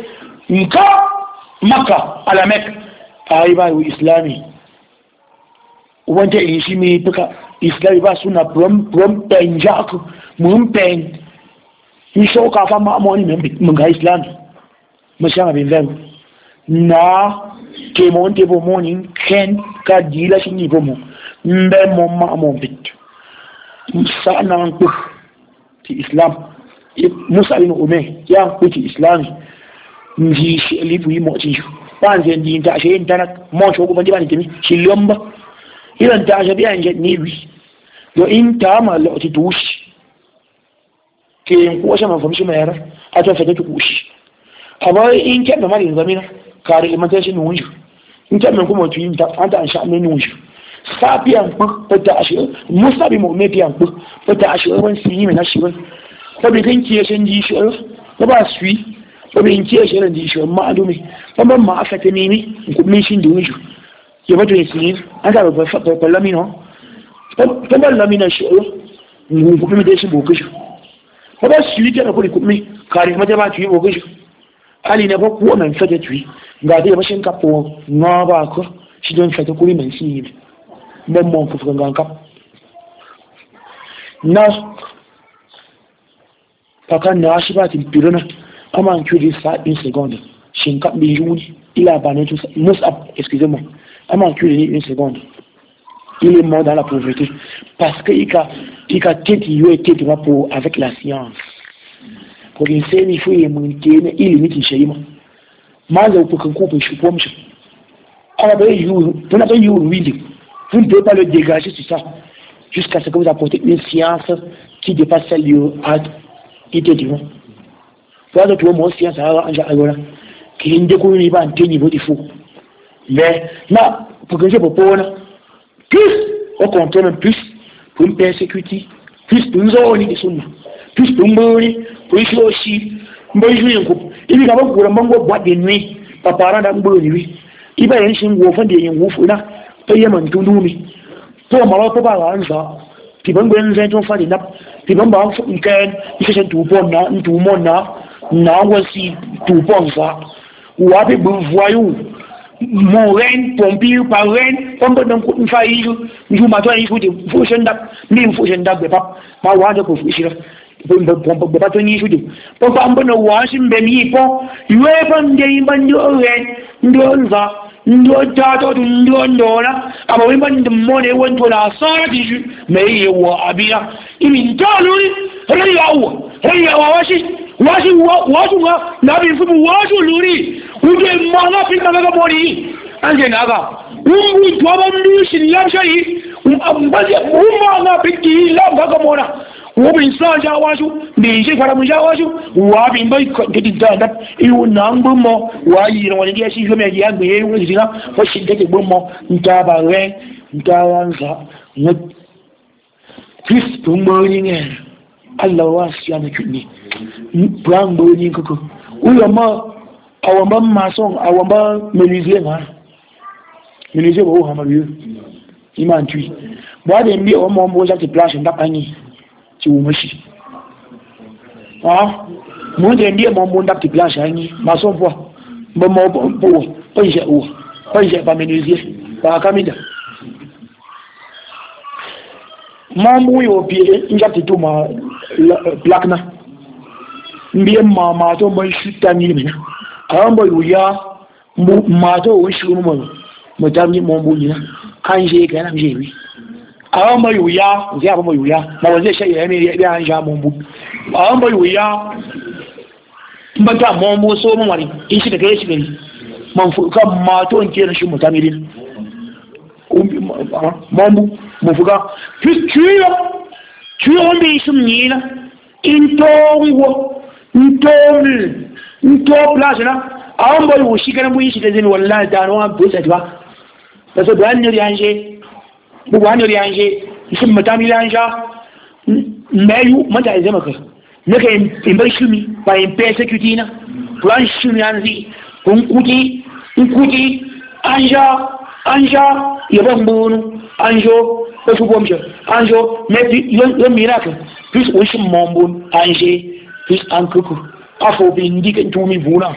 Makka à la Mecque aiba wa islami wanda shi ne duka islami ba suna from penjak mun pen ni so ka fa ma mo ni mun ga islami mun sha bin zan na ke mon te bo morning ken ka dila shi ni bo mo mbe mo ma mo bit sa na ko ti islam Moussa ibn Umayr ya ko ti islami nji shi libu yi mo ci panze ndi ta she intana mo shogo bandi bani timi shi lomba ilan ta she biya nje ni wi do in ta ma lo ti tushi ke ko sha ma famshi mai yara a to fata tushi amma in ke da mari zamina kare imitation ni wunju in ke men kuma tuyin ta anta an sha men ni wunju sabiyan ko ta ashe musabi mo me biyan ko ta ashe wan si mi na shi wan ko bi kan ki shan ji shi ko ba sui in ce shi ran ji shi amma adumi kuma ma aka ta nemi kuma shi da wuju ya bato ya tsini an da ba lamino Tamba lamina shi ngu kuma da shi bokishi ko ba shi ke da kuri kuma kare mata ba tuyi bokishi ali ne ba ko nan fata tuyi ga dai bashin kapo na ba ko shi don fata kuri man shi ne ban mon ku fukan kap na pakan na shi ba tin pirona ama kuri sa in seconde shin kap bi juni ila ba ne tout musab excusez-moi ama kuri une seconde il est mort dans la pauvreté parce que il a tête pour avec la science pour enseigne il faut y monter il limite chez moi mais pour qu'on coupe je peux me alors ben vous n'avez eu oui vous ne devez pas le dégager sur ça jusqu'à ce que vous apportez une science qui dépasse celle du idéalement voilà tout mon science alors qui ne découvre pas un niveau de fou mais là pour que je peux pas plus au contraire même plus pour me persécuter plus pour nous avoir des sunna plus pour me pour y aussi me jouer un coup il y a beaucoup de monde boîte de nuit papa randa mbo ni il va y aller go fan de yin wufu na paye man tunumi to mala ko ba ran sa ti ban gwen zai ton fa di nap ti ban ba fu kan il se tu bon na tu mon na wasi tu bon sa wa be bu voyou mon reine pompier par reine comme dans une faille je m'attends il faut chenda ni faut chenda be pap ma wa de ko fishira be pa to ni jude po pa mbono wa shi mbeni po ywe pa ndei banjo ren ndonza ndo tato ndo ndona aba we band mone wonto la sara di ju me yewa abia imi ndaluri reyawa washi na bi fu washi luri uje mala pinga ga bori anje naga ungu twaba mdushi yamshari ambaje umma na biki lamba ga mona wobin sa ja washu bi je fara mun ja washu wa bin bai kidi da iwu na ngbumo wa yi ran wani dia shi lo me ya gbe won dina fo shi de gbumo nta ba re nta wanza no Kristo mori ne Allah wa shi ya mutuni brand boni koko uyo ma awamba mason awamba menuisier ma menuisier bo ha mariyo iman tui bo de mbi o mo mbo ja ti place ndapani ti wo mashi mo de mbi mo mbo ndap ti place ani mason po bo mo bo o je ba menuisier ba kamida mamu yo pie njapti tu ma plakna mbi ma to mo shutani mina awon boy wuya ma to wo shuru mo tamni mo mbuni na kan je ga na je wi awon boy wuya zai ba boy wuya ma waje shi ya ne ya an ja mo mbu awon boy wuya mbata mo mo so mo wari in shi daga shi ne man fu ka ma to nke na shi mo tamiri mo mbu mo fuga tuyo mbi shum ni na intongo nto place na awon boy wo shi kana mu yi shi da zin wallahi da no abu sai ba da so da ne rianje bu wa ne rianje shi matami rianja meyu mata zai maka ne kai in bai shumi ba in persecute na plan shumi anzi kun kuti anja yaban bunu anjo ko su bomje anjo ne yo miracle plus o shi mombun anje plus an kuku afo bi ndike tumi buna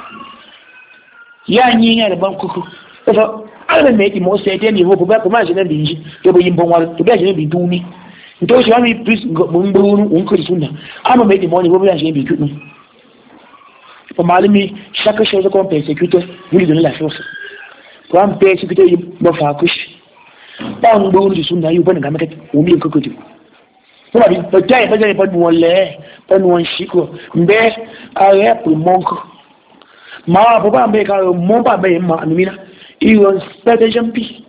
ya nyi ne da ban kuku to ala me di mo se de ni ho ko ba ko ma je na bi to bi mbon wa to ba je bi tumi to shi wa mi plus mbunu un ko sunna ama me di mo ni ho ba je bi kuku pour malami chaque chose qu'on persécute vous lui donnez la force pour un persécuter il me fa kush ba mbunu di sunna yu ban ga maka o mi kuku pour bi peut-être pas j'ai pas de mollet pas de chico mais à pour monk ma papa me ka mon ba be ma mina il was peut-être jampi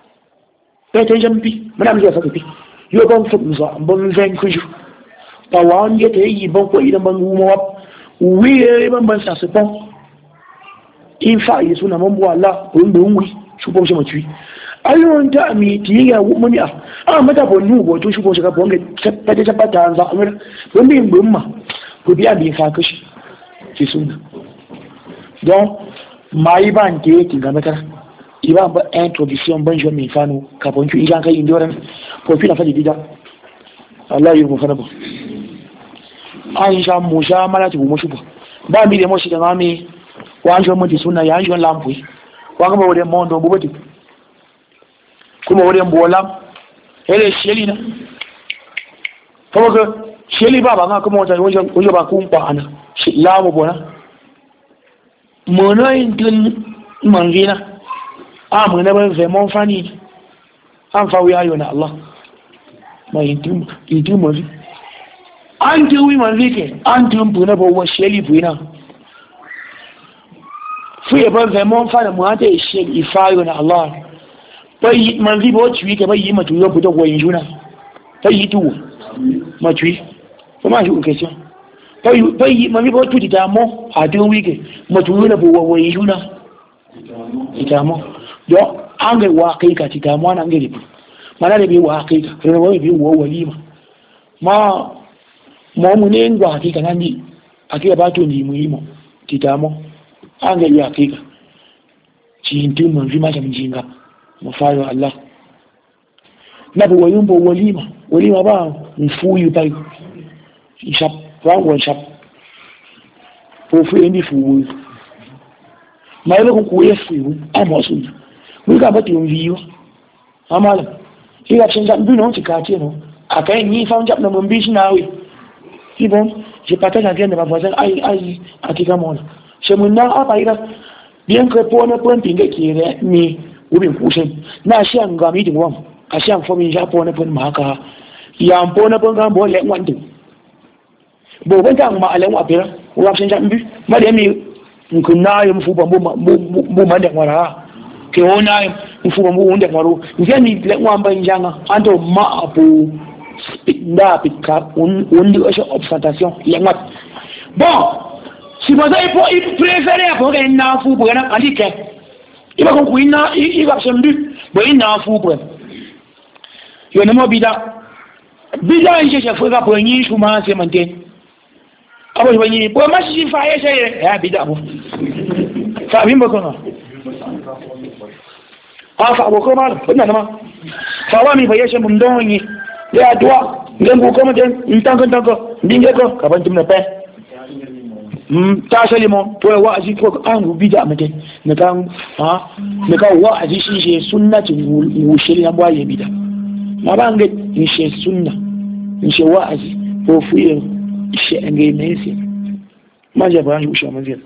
madame je fa pi yo bon faut nous bon vin que je pa wan ye te yi bon ko ida ban mo oui ban ça se pon il fa yi suna mon bo Allah on be oui je pense je me tue ayon ta mi ti ya muni mata bo nu bo to shi bo shiga bo nge ta ta pata za amir bon bi mbumma ko biya bi fa kashi ci sunna donc mai ban ke ti ga mata iba ba introduction banjo mi fanu ka bonju ijan kai indoran ko fina fadi bida Allah yi mu fana ba aisha musha mala ti mu shuba ba mi de mo shi da ngami wanjo mo ti sunna ya anjo lampu wanga mo de mondo bubati kuma wode mbolam hele sheli na kuma sheli baba nga kuma wata wajen ba kumpa ana lamu bona mona indin mangina mona ban vraiment fani an fa wiya yona Allah ma indin mazi an ti wi manzike an ti mbuna bo wa sheli buina fu ya ban vraiment fani mu ata sheli fa yona Allah bai manzi bo ci ke bai yi matu yo budo goyin juna bai yi tuwo matui kuma shi question bai mami ba tuti damo a din wike matu na bo goyin juna itamo do an ga wa kai ka titamo an ga ribu mana da bi wa kai ka sai wani bi wa walima ma mu ne ngwa hakika nani akiya ba to ni mu yi mo titamo an ga ya kai ka ci ntin manzi ma ta mjinga mafayo Allah na bu wayun bo walima ba mfuyu bai ishap wango ishap po fu ndi fu mai lo ku yefu amosu mun ka bati unviyo amala ila chenja mbino tikati no akai ni fa njap na mbishi nawe ibon je partage avec mes voisins ai atika mona chemunna apa ira bien que pour ne point pinga kire ni ubin kushin na shan ga meeting wam a shan fomin ja po na pun maka ya po na pun ga bo le wan du bo ban ta ma alen wa pira wa shan ja mbi ma de mi kun na yum fu ba mo ma de wara ke ona yum fu ba mo wonde waro nje mi le wan ban janga anto ma apu da pika on di observation le wat bon si vous avez préféré pour un enfant pour un alike il va conclure il va sembu pour un enfant pour yo ne mo bida en cherche faut pour ni chuma c'est maintenant abo je ni pour ma si fa essayer ya bida bo fa bimbo kono fa bo ko mal bana ma fa wa mi fa yeshe mundonyi ya dua ngengu ko den ntango ndinge ko kabantum na pe ta salimo to wa'azi ko an rubi da mate na kan wa'azi shi she sunnati wushiri na baye bida ma ba nge ni she sunna ni she wa'azi ko fuye she nge nesi ma ja ba shi manzil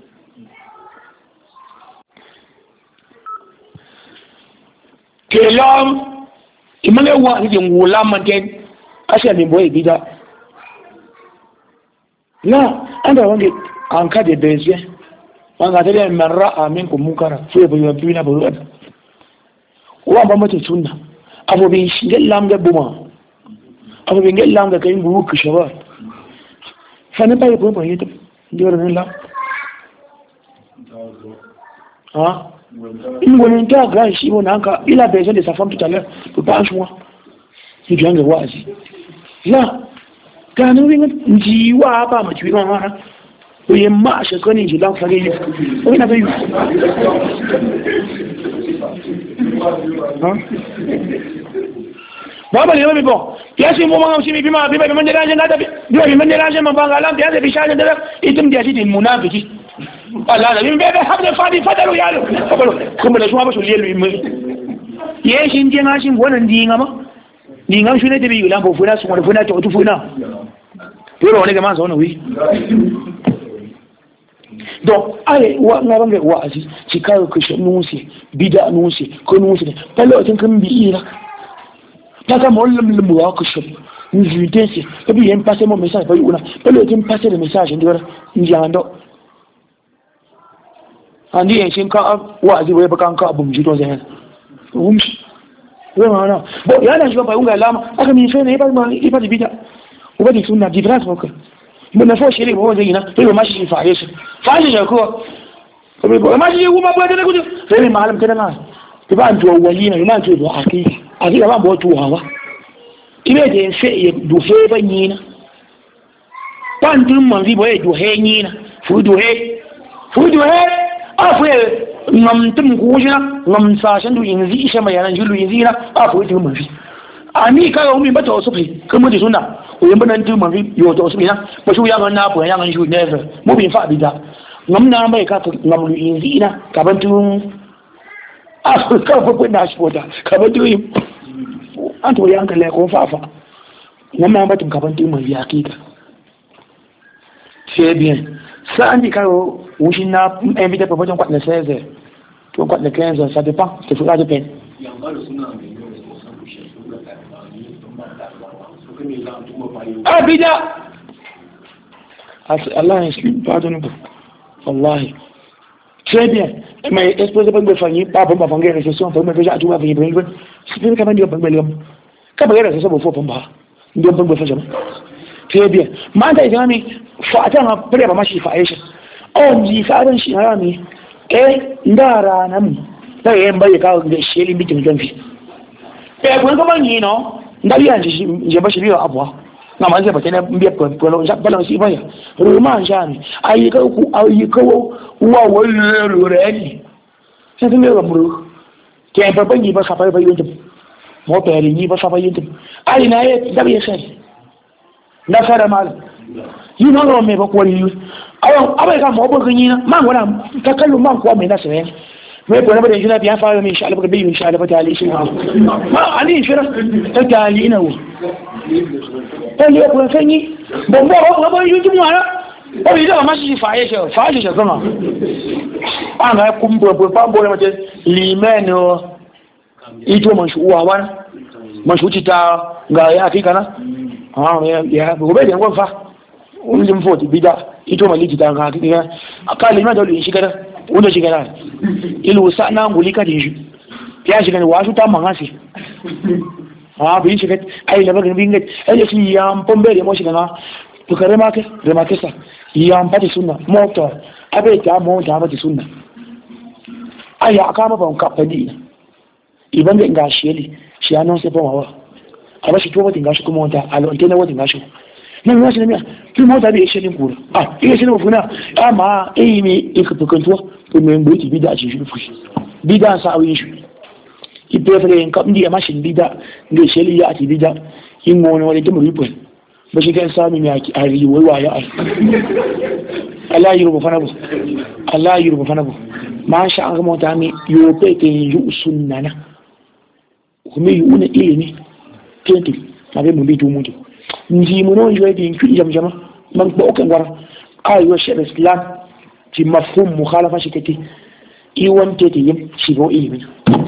kelam imane wa'azi ngula mate asha ni boye bida la anda wange an ka de bezye an ga tare man ra'a minkum munkara sai bai wa bina buru ada wa ba mata sunna abu bin shingellam da buma abu bin gellam da kai buru ku shaba fa ne bai ko bai ta diyar ne la ha in wani ta ga shi wannan ka ila bezye da safam tutale to ba shi wa ni bianga wazi la kanu wi nji wa ba ma ci ma oye ma shekoni ji lan fare yi oye na bayu baba le yobi bon yasi mo ma si mi bima biba mi mandela je ngada biba mi mandela je ma banga lam biya bi shaje da itum dia ti munafiki Allah la mi bebe habde fadi fadalu yalo kuma da shuma ba so lelu mi yeshi je ngashin wannan dinga ma dinga shune da bi lambo funa su wani funa to funa yoro wani ga ma zo na wi donc allez wa na bange wa azi chikayo kusho nusi bida nusi ko nusi palo tin kan bi ira taka molum lumu wa kusho njudensi e bi en passer mon message ba yuna palo tin passer le message ndora njando andi en shin ka wa azi wa bakan ka abun jito zai umshi wa na bo yana shi ba unga lama aka mi fe ne ba bida uba di sunna difference ko mun fo shiri mo zai na to ma shi fare shi fare shi ko ma shi kuma ba da gudu sai malam kada na ti ba to wali na ma to akika ba bo to hawa ibe je sai du he ba ni na ban dun man zi bo e du he ni na fu du he a fu ngam tum kujina ngam sa shan du yin zi sha mai yanan julu yin zi na a ko ti mun fi ani ka yo mi ba to su fi kuma di sunna o yin ban tu mun fi yo to su na ba shu ya ngan na po ya ngan shu ne mu bi fa bi da ngam na mai ka ngam lu yin zi na ka ban tu a ka ko na shi pota ka ban tu an to yan ka le ko fa fa ngam na ba tu ka ban tu mun ya ki ka c'est bien ça andi ka yo wushin na invité pour votre quoi le 16 pour quoi le 15 ça dépend c'est fera de peine ah bida Allah excuse pardonne-moi wallahi très bien mais exposé pas de famille pas pour faire une récession pour me déjà tout va venir c'est bien quand même pas mal quand pas récession pour faire pas ndio bongo faire très bien manda izami fata na pele ba mashi fa aisha on ji fadan shi harami ndara nan da yayin bai ka ga sheli bikin ganfi kun ga ban yi no ndari an ji je bashi biyo abwa na ma zai bace na biya ko balan shi baya ruman shani ayi ka ku ayi ka wa wallo rani sai ne ga muru ke ba ban yi ba safa ba yin mo pere ni ba safa yin ai na yi da bai sai na fara mal yi no no me ba ko yi awon abai ka mo bo ganyi na man wala ka kallu man ko me na sai me ko na bada jina biya fara min insha Allah bi insha Allah ta ali shi ma ani fira ta ali ina wo ele ko sanyi bon bo bo yi jumu ara o yi da ma shi fa ye sama an ga kumbo bo pa bo ma te limeno ito man shu wa wan man shu ta ga ya fi kana ya gobe da ngwan fa unjin foti bida ito maliki ta ga kika akali ma dole shi gara wanda shi gara ilu sana ngulika da shi ya shi gani wasu ta mangasi bin shi kat ai la bagin bingat ai shi ya pombe da mo shi kana to kare ma ke da ma kesa ya ambati sunna moto abe ta mo ta ambati sunna ai aka ma ban kapadi iban da ngasheli shi anon se ba wa aba shi to wata ngashi kuma wata alonte na wata ngashi nan ngashi ne miya ki mota da ishe din kura iya shi ne mafuna amma mi ikafukantuwa to me mbo ti bida shi fushi bida sa awin shi ipefere en kam ndi mashin bida nge sheli ya ati bida in mo ne wale tumu ripo ba shi kan sami mi aki ari wai waya ai Allah yirubu fana bu ma sha an mota mi yo peke yu sunnana kuma yi una ilimi tenti abe mu bitu mutu nji mu no yoy din ki jama man ko kan war ayo shar islam ci mafhum mukhalafa shi kake i wante te yim shi go ilimi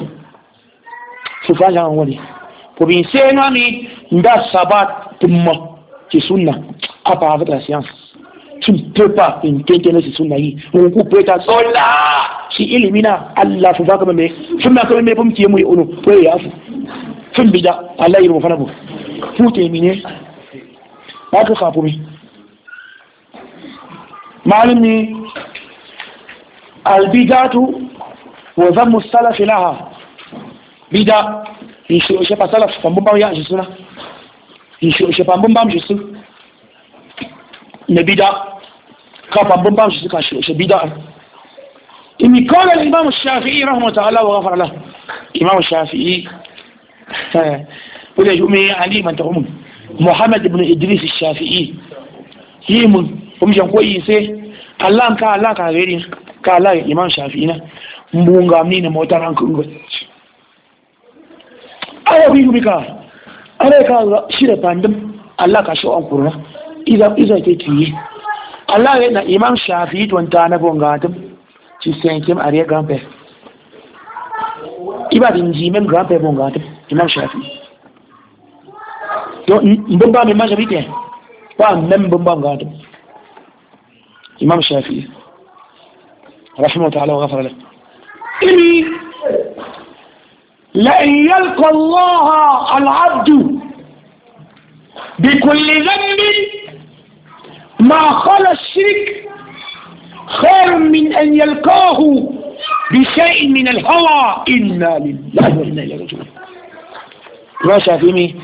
su fa jan wani ko bin sai na mi nda sabat tumma ci sunna apa avec la science tu ne peux pas intenter ci sunna yi on ku peta sola shi ilimi na Allah fu baka me sunna ko me fum ci mu yi ono ko ya fu fun bida Allah yi rufa nabu fute mine ba ka kafu mi malumi albidatu wa zammu salaf laha bida shi pa salaf pambun ba ya shi suna shi pambun ba shi su ne bida ka pambun ba shi suka shi bida imi qala al-imam ash-shafi'i rahimahullah wa ghafara lahu imam ash-shafi'i ولا يومي علي من تقوم محمد بن إدريس الشافعي يمن ومجان كويسه الله كا غيري كا الله إمام شافعينا mbunga mnini motara nkungo aya biyu bika are ka shire pandum Allah ka shawo kurna iza ke kiyi Allah yana Imam Shafi'i ton ta na bonga tum ci senkem are gampe ibadin jimen gampe bonga tum Imam Shafi'i to mbumba me maja bite wa men mbumba ngado Imam Shafi'i رحمه الله وغفر له إني لأن يلقى الله العبد بكل ذنب ما خلا الشرك خير من أن يلقاه بشيء من الهوى إنا لله وإنا إليه راجعون يا شافعي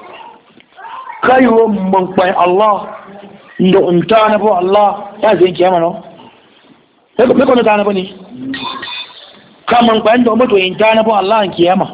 خير من قال الله لو انتانبوا الله هذا كمان me kono tana bani kaman kwan da mutu yin ta na ba Allah kiyama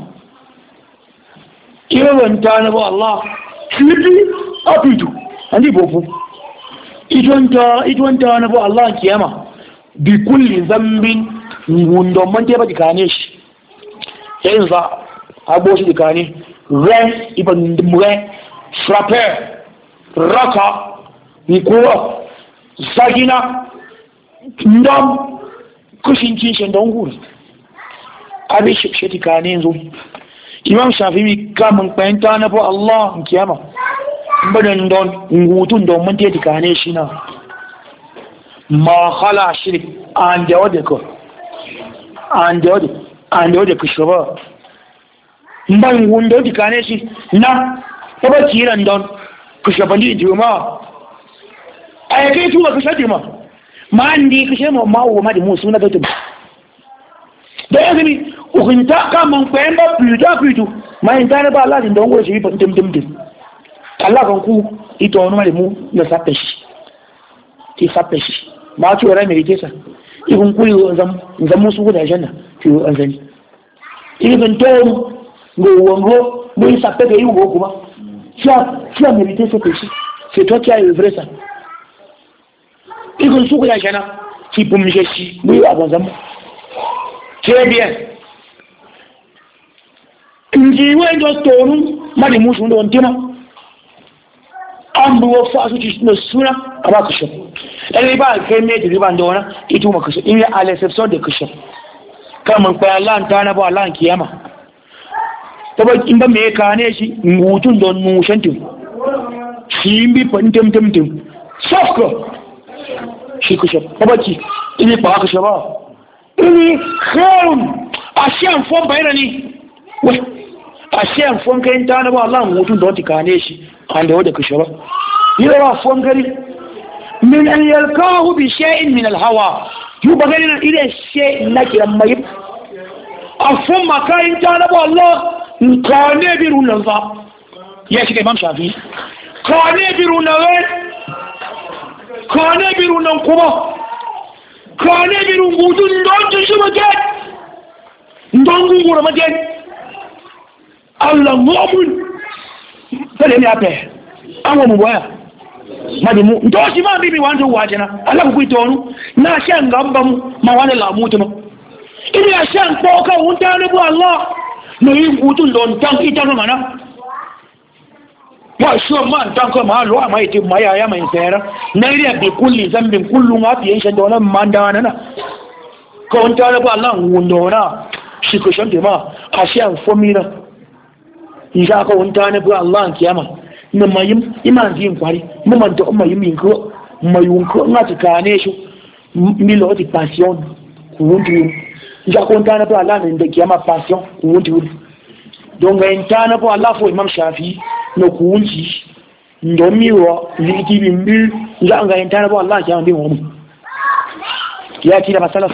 irin ta na ba Allah fiti apitu andi bofu idon ta na ba Allah kiyama bi kulli zambin ngundo man te ba dikane shi yayin za abo shi dikane ren iban mure frapper raka nikuwa zagina ndam kushin cin don guri abin shi dikane yanzu imam shafi'i kamun fahimta na ba Allah kiyama badan don ngutun don man te dikane shi na ma khala shirk an da wadda ko an da wadda kushaba ban wunda dikane shi na ba kiran don kushaba ni juma ay kai tuba kushadi ma andi kushe ma wo ma di musu na gatu da yazimi ukunta kaman kwemba putu ma intana ba Allah din don wo shi dim Allah kan ku ito wani mali mu na sapeshi ti sapeshi ma ci wara mai kesa ibn kuri zam musu guda janna fi anzani ibn tom go wongo mai sape ga yugo kuma cia mérité ce péché c'est toi qui as œuvré ça ibn su guda janna ci bum jeshi mai abon zam très bien inji wendo tonu mali musu ndo ntima an buwa fa su ci na suna a ba kashe ɗan ba a kai mai riban da wani ito ma kashe in yi alisafson da kashe kamar kwaya lanta na ba lan kiyama ta ba in ba mai kane shi mutum don nushen tim shi yin bi fantim sofka shi kashe ta baki ini ba kashe ba ini khairun a shi an fon bayana ne a shi an fon kayan ta na ba lan mutum don ti kane shi an da wadda kashe ba يرى فنقري من أن يلقاه بشيء من الهوى يبقى لنا إلى الشيء لك لما يبقى أفهم مكان جانب الله كان يبيرون الظاء يا شيخ إمام شافعي كان يبيرون الغير كان يبيرون القبى كان يبيرون قدون دون تشبه جاد دون قوة مجاد الله مؤمن فلن يأبه أمو مبايا madimu ndo shi ma bibi wanto wajena Allah ku itonu na shan gamba mu ma wala la mutu ma ina shan ko ka unta ne bu Allah no yin gutun don tan ita ma mana wa sho man tan ko ma lo ma ite ma ya mai tsara na iriya bi kulli zambin kullu ma fi shan don man da na ko unta ne bu Allah wundo na shi ko shan de ma a shan fomina insha ko unta ne bu Allah kiyama na mayim iman zin kwari mu man to mayim yin ko mayun ko ngati kane shi milo di passion wuntu ja ko ntana to Allah ne da kiyama passion wuntu don ga ntana ko Allah fo imam shafi no ku wunci ndo miwo liki bimbi ja ga ntana ko Allah kiyama bi mu ya ti da masalaf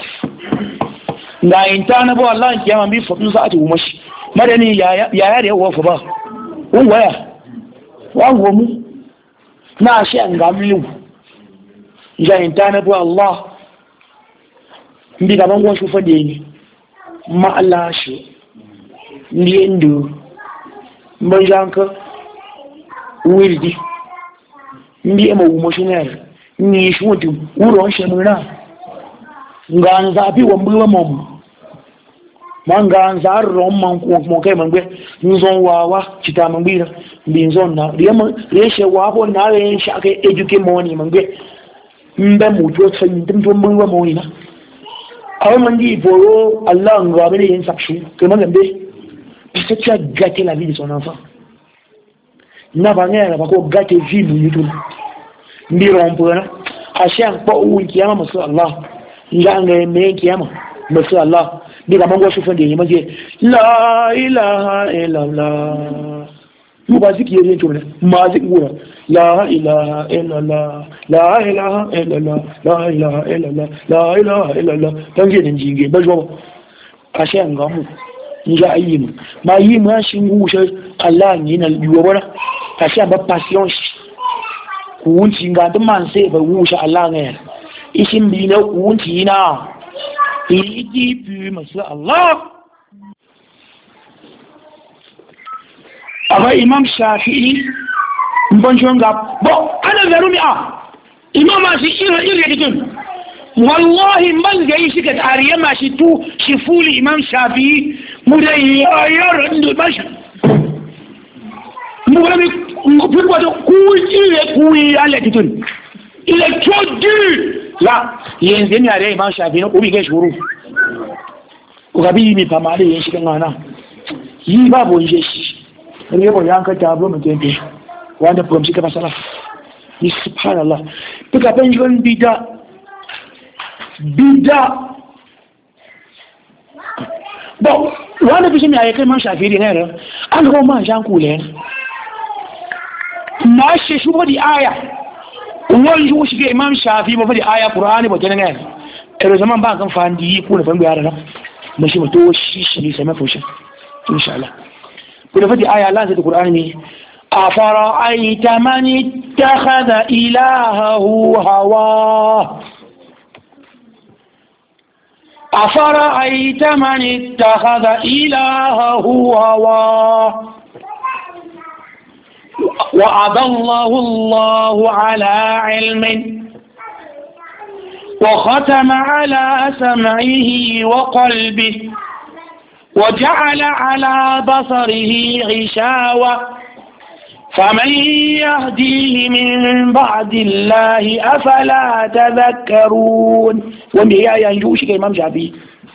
ga ntana ko Allah kiyama bi fotun sa'ati umashi madani ya da yawa fa ba waya wango mu na shi an gamilu jayin ta na bu Allah ndi gaban gwan shufa da ni ma Allah shi ndi endo ban janka wirdi ndi ma wu moshiner ni shutu uron shemuna ngan zabi wa mbula mom manga zar rom man ko mo kai mangbe nzon wawa kita mangbira binzon na reshe wabo na yin shi aka educate money mangbe mbe mutu tsan dim to mun wa money na aw man di boro Allah ngwa bane yin sakshu to man gambe bisa ta gate la vie de son enfant na ba ne ba ko gate vie bu yutu ndi rompona ashan ko uwi kiyama masu Allah nganga me kiyama masu Allah diga mango su fande yi maje la ilaha illallah mu ba ziki yin to ne ma ziki gura la ilaha illallah la ilaha illallah la ilaha illallah la ilaha illallah dan je din jinge ba jo ashe an ga mu nja ayi mu ma yi mu shi ngushe Allah ni na yiwo bara ashe ba passion ku wunci ga duk man sai ba wushe Allah ne ishin bi na ku wunci na Idi pu masu Allah. Aba Imam Shafi'i bon jonga bon ana verumi imam shi ire dikin wallahi man ga yi shi ka tariya ma shi tu shi fuli Imam Shafi'i mu da yaro ndo bashi mu ga mi ko to ku ire ku ala dikin ile todu la yenze ni are Imam Shafi'i no ubi ga shuru ugabi mi pamale yen shi kan ana yi babu nje shi ne ko yanka tablo mutende wanda from shi ka fasala ni subhanallah duka banjon bida bon wanda bishin ya kai man Shafi'i ne ran an go man jan kule ma shi shubo di aya wani ju shi ga Imam Shafi'i ba fa di aya Qur'ani ba kenan ne ero zaman ba kan fandi ko ne fan biya ran mun shi to shi ne sai mafushin insha Allah ko da fa di aya Allah sai Qur'ani أفرأيت من اتخذ إلهه هواه أفرأيت من اتخذ إلهه هواه وأضله الله على علم وختم على سمعه وقلبه وجعل على بصره غشاوة فمن يهديه من بعد الله أفلا تذكرون ومن ينجوش كإمام شافعي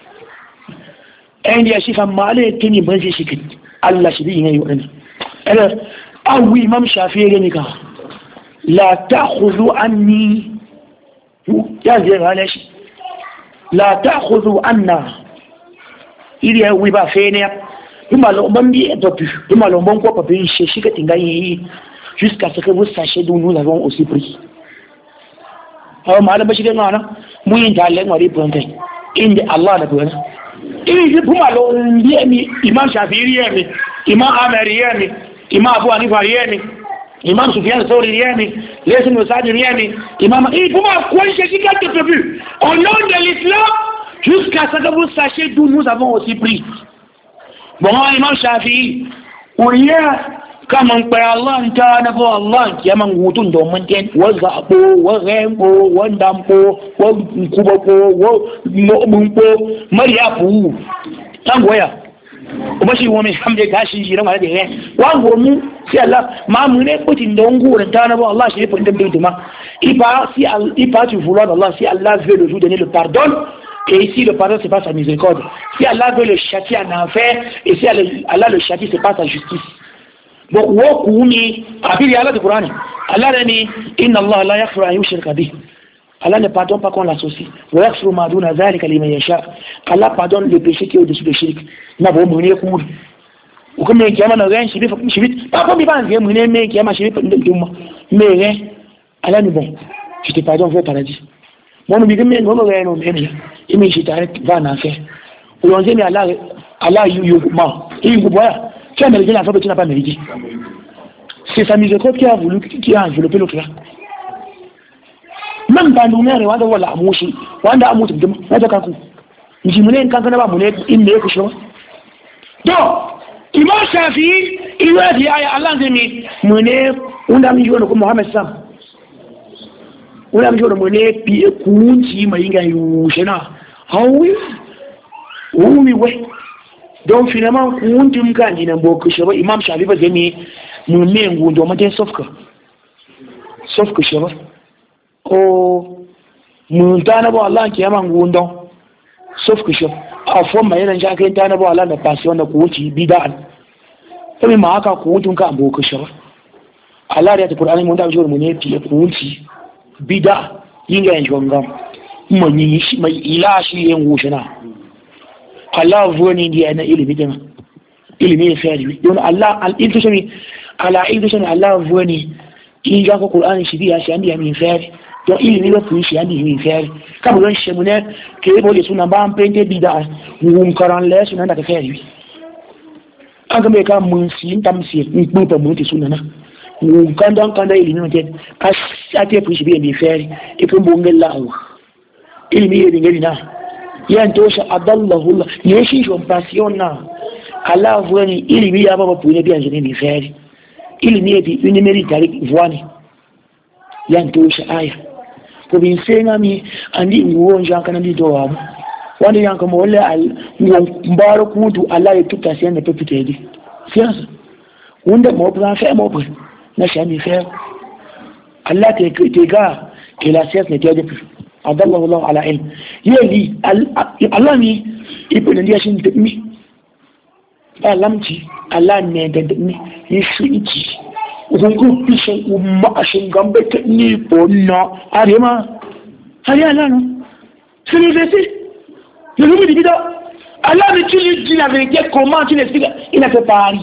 عندي أشيفا ما عليه تني بنزي شكل الله شديد يقولنا أو إمام شافعي لنكا لا تأخذوا عني يا زين هلاش لا تأخذوا عنا إذا هو يبقى فينا ima l'on dit ima l'on bon quoi papier chercher que tingayi jusqu'à ce que vous sachiez d'où nous avons aussi pris alors ma ba shi da ngana mu yin talle ngari ponte inde Allah da bona ini kuma l'on dit mi Imam Shafi'i yemi Imam Ahmad yemi Imam Abu Hanifa yemi Imam Sufyan Thawri yemi Layth bin Sa'd yemi Imam kuma quoi chercher quelque peu au nom de l'islam jusqu'à ce que vous sachiez d'où nous avons aussi pris. Bon, Imam Shafi'i,uriya kaman kwaya Allah ta nafo Allah ya man hutun domin ten wa zaɓo wa rembo wa dampo wa kubako wa mumpo mariya fu tan goya kuma shi wani hamde gashi shi ran da ne wa gomu sai Allah ma mu ne kutin da ngura ta nafo Allah shi fa da biduma ipa tu vouloir Allah si Allah veut le jour donner le pardon. Et ici, le pardon, c'est pas sa miséricorde. Si Allah veut le châtier en enfer, et si Allah le châtie, c'est pas sa justice. Donc, wokuni, après Allah du Coran, Allah a dit, Inna Allah la yaghfiru an yushraka bih. Allah ne pardonne pas qu'on l'associe. Wa yaghfiru ma duna dhalika liman yasha. Allah pardonne le péché qui est au-dessus de shirk. Na bo mune ku. Ou comme les kiamana ren shibi shibi. Pas comme ils vont dire mune mais kiamana shibi nduma. Mais rien. Allah ne bon. Je te pardonne vers paradis. Moi, nous disons, mais nous avons un je t'arrête, va en faire. Ou on dit, mais Allah, il vous voit, tu as mérité la fois que tu n'as pas mérité. C'est sa miséricorde qui a voulu, qui a enveloppé l'autre là. Même dans nous, on va voir la mouche, on va mouche, on va kaku. Nous disons, quand on va mouner, il n'est que chose. Donc, Imam Shafi'i, il va dire, Allah, mouner, on a mis comme Mohamed Sam. Wala mjoro mwene pie kunchi mainga yushena hawi we donc finalement kunchi mkanji na mboko shaba Imam Shafi'i ba zemi mwene ngundo mate sauf que shaba o muntana ba Allah kiyama ngundo sauf que shaba afon mai nan jaka tana ba Allah da passion da kunchi bid'an kuma ma haka kunchi ka mboko shaba Allah da Qur'ani mun da mjoro mwene pie kunchi bida yinga yin shongam manyi mai ilashi yin gushina Allah vuwani ndiya na ilimi dama ilimi ya fiye don Allah al-iltishami ala iltishami Allah vuwani in ga ko Qur'ani shi biya shi andi min fiye don ilimi ba ku shi andi min fiye kabu don shi mune ke bo le suna ba an pente bida mun karan le suna da fiye an ga me ka mun sin tamsi mun ba mun ti suna na kanda ilimi mutum a te fushi biyan bai fari ikon bongin la'awa ilimi ya dinga dina yantosha adallahu Allah ne shi shon passion na Allah wani ilimi ya baba pune bi anjini ni feri ilimi ya bi ni meri tarik voani yantosha aya ko bin senga mi andi nguonja kana ndi do wabu wani yanka mo wala al mbaro kutu Allah ya tuta sai na pepitedi siasa wanda mo plan fa mo na shami fa Allah te ga que la science n'était pas plus adallahu Allah ala ilm yeli Allah ni ipo ndia shin tumi alamti Allah ne da ni yishiki uzungu pisha umma shin gambe ni ponna arema hari Allah no c'est le verset le nouveau dit Allah ne dit la vérité comment tu l'expliques il a fait pareil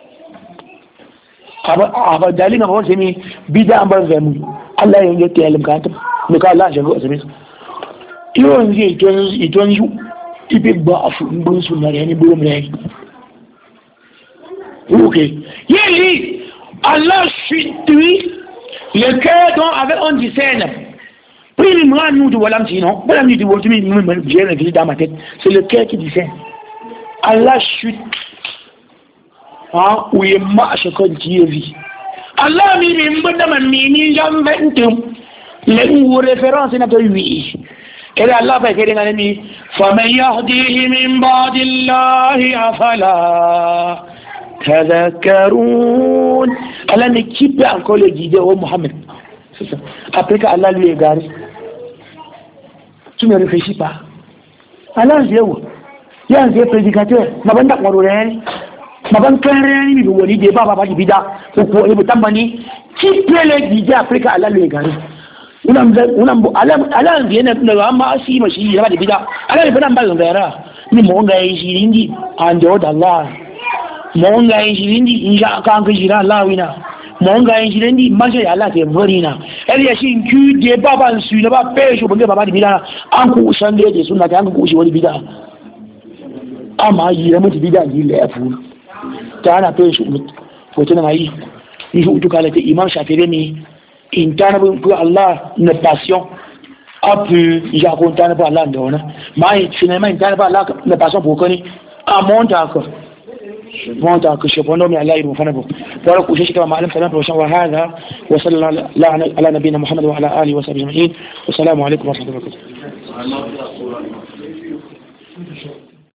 aba dalilin ko semi bida ambar zamu Allah ya yake alim ka ta me ka Allah jago semi iyo ngi iton yu ibe ba afu mbun sunna yani bulum rek OK yeli Allah suit le cœur dont avec on discerne pris moi nous de walam sinon walam ni de wotumi j'ai réveillé dans ma tête c'est le cœur qui discerne Allah suit uye ma shakon TV Allah mi min bada man mi jam bentum len wo référence na to wi et Allah fa kede ngani mi fa man yahdihi min ba'dillahi afala tadhakkarun Allah ne kipe encore le guide au Muhammad c'est ça après que Allah lui est garé tu ne réfléchis pas Allah zéo ya zé prédicateur mabanda kwaro reni maban kare ni bi woni de baba ji bida ko ni tambani ki pele gije Afrika Allah le gari unam ala biye na amma asi mashi ya ba bida ala ne ban ba ngara ni mo nga yi shirindi ando da Allah mo nga yi shirindi inja ka ga jira Allah wina mo nga yi shirindi maje Allah ke vorina ele ya shin ku de baba su na ba pesho bunge baba di bida an ku sande de sunna ta an ku shi wani bida amma yi ra mutu bida yi le afu tana pe shi fotina mai ni hu tukala te imam Shafi'i ni intana bu Allah na passion apu ya kontana ba Allah ndona mai finalement intana ba Allah na passion pour koni amonta ko monta ko shi bono mi Allah ibu fana bo wala ku shi kama malam salam wa shawahada wa sallallahu ala nabiyina Muhammad wa ala alihi wa sahbihi ajma'in wa assalamu alaikum wa rahmatullahi wa barakatuh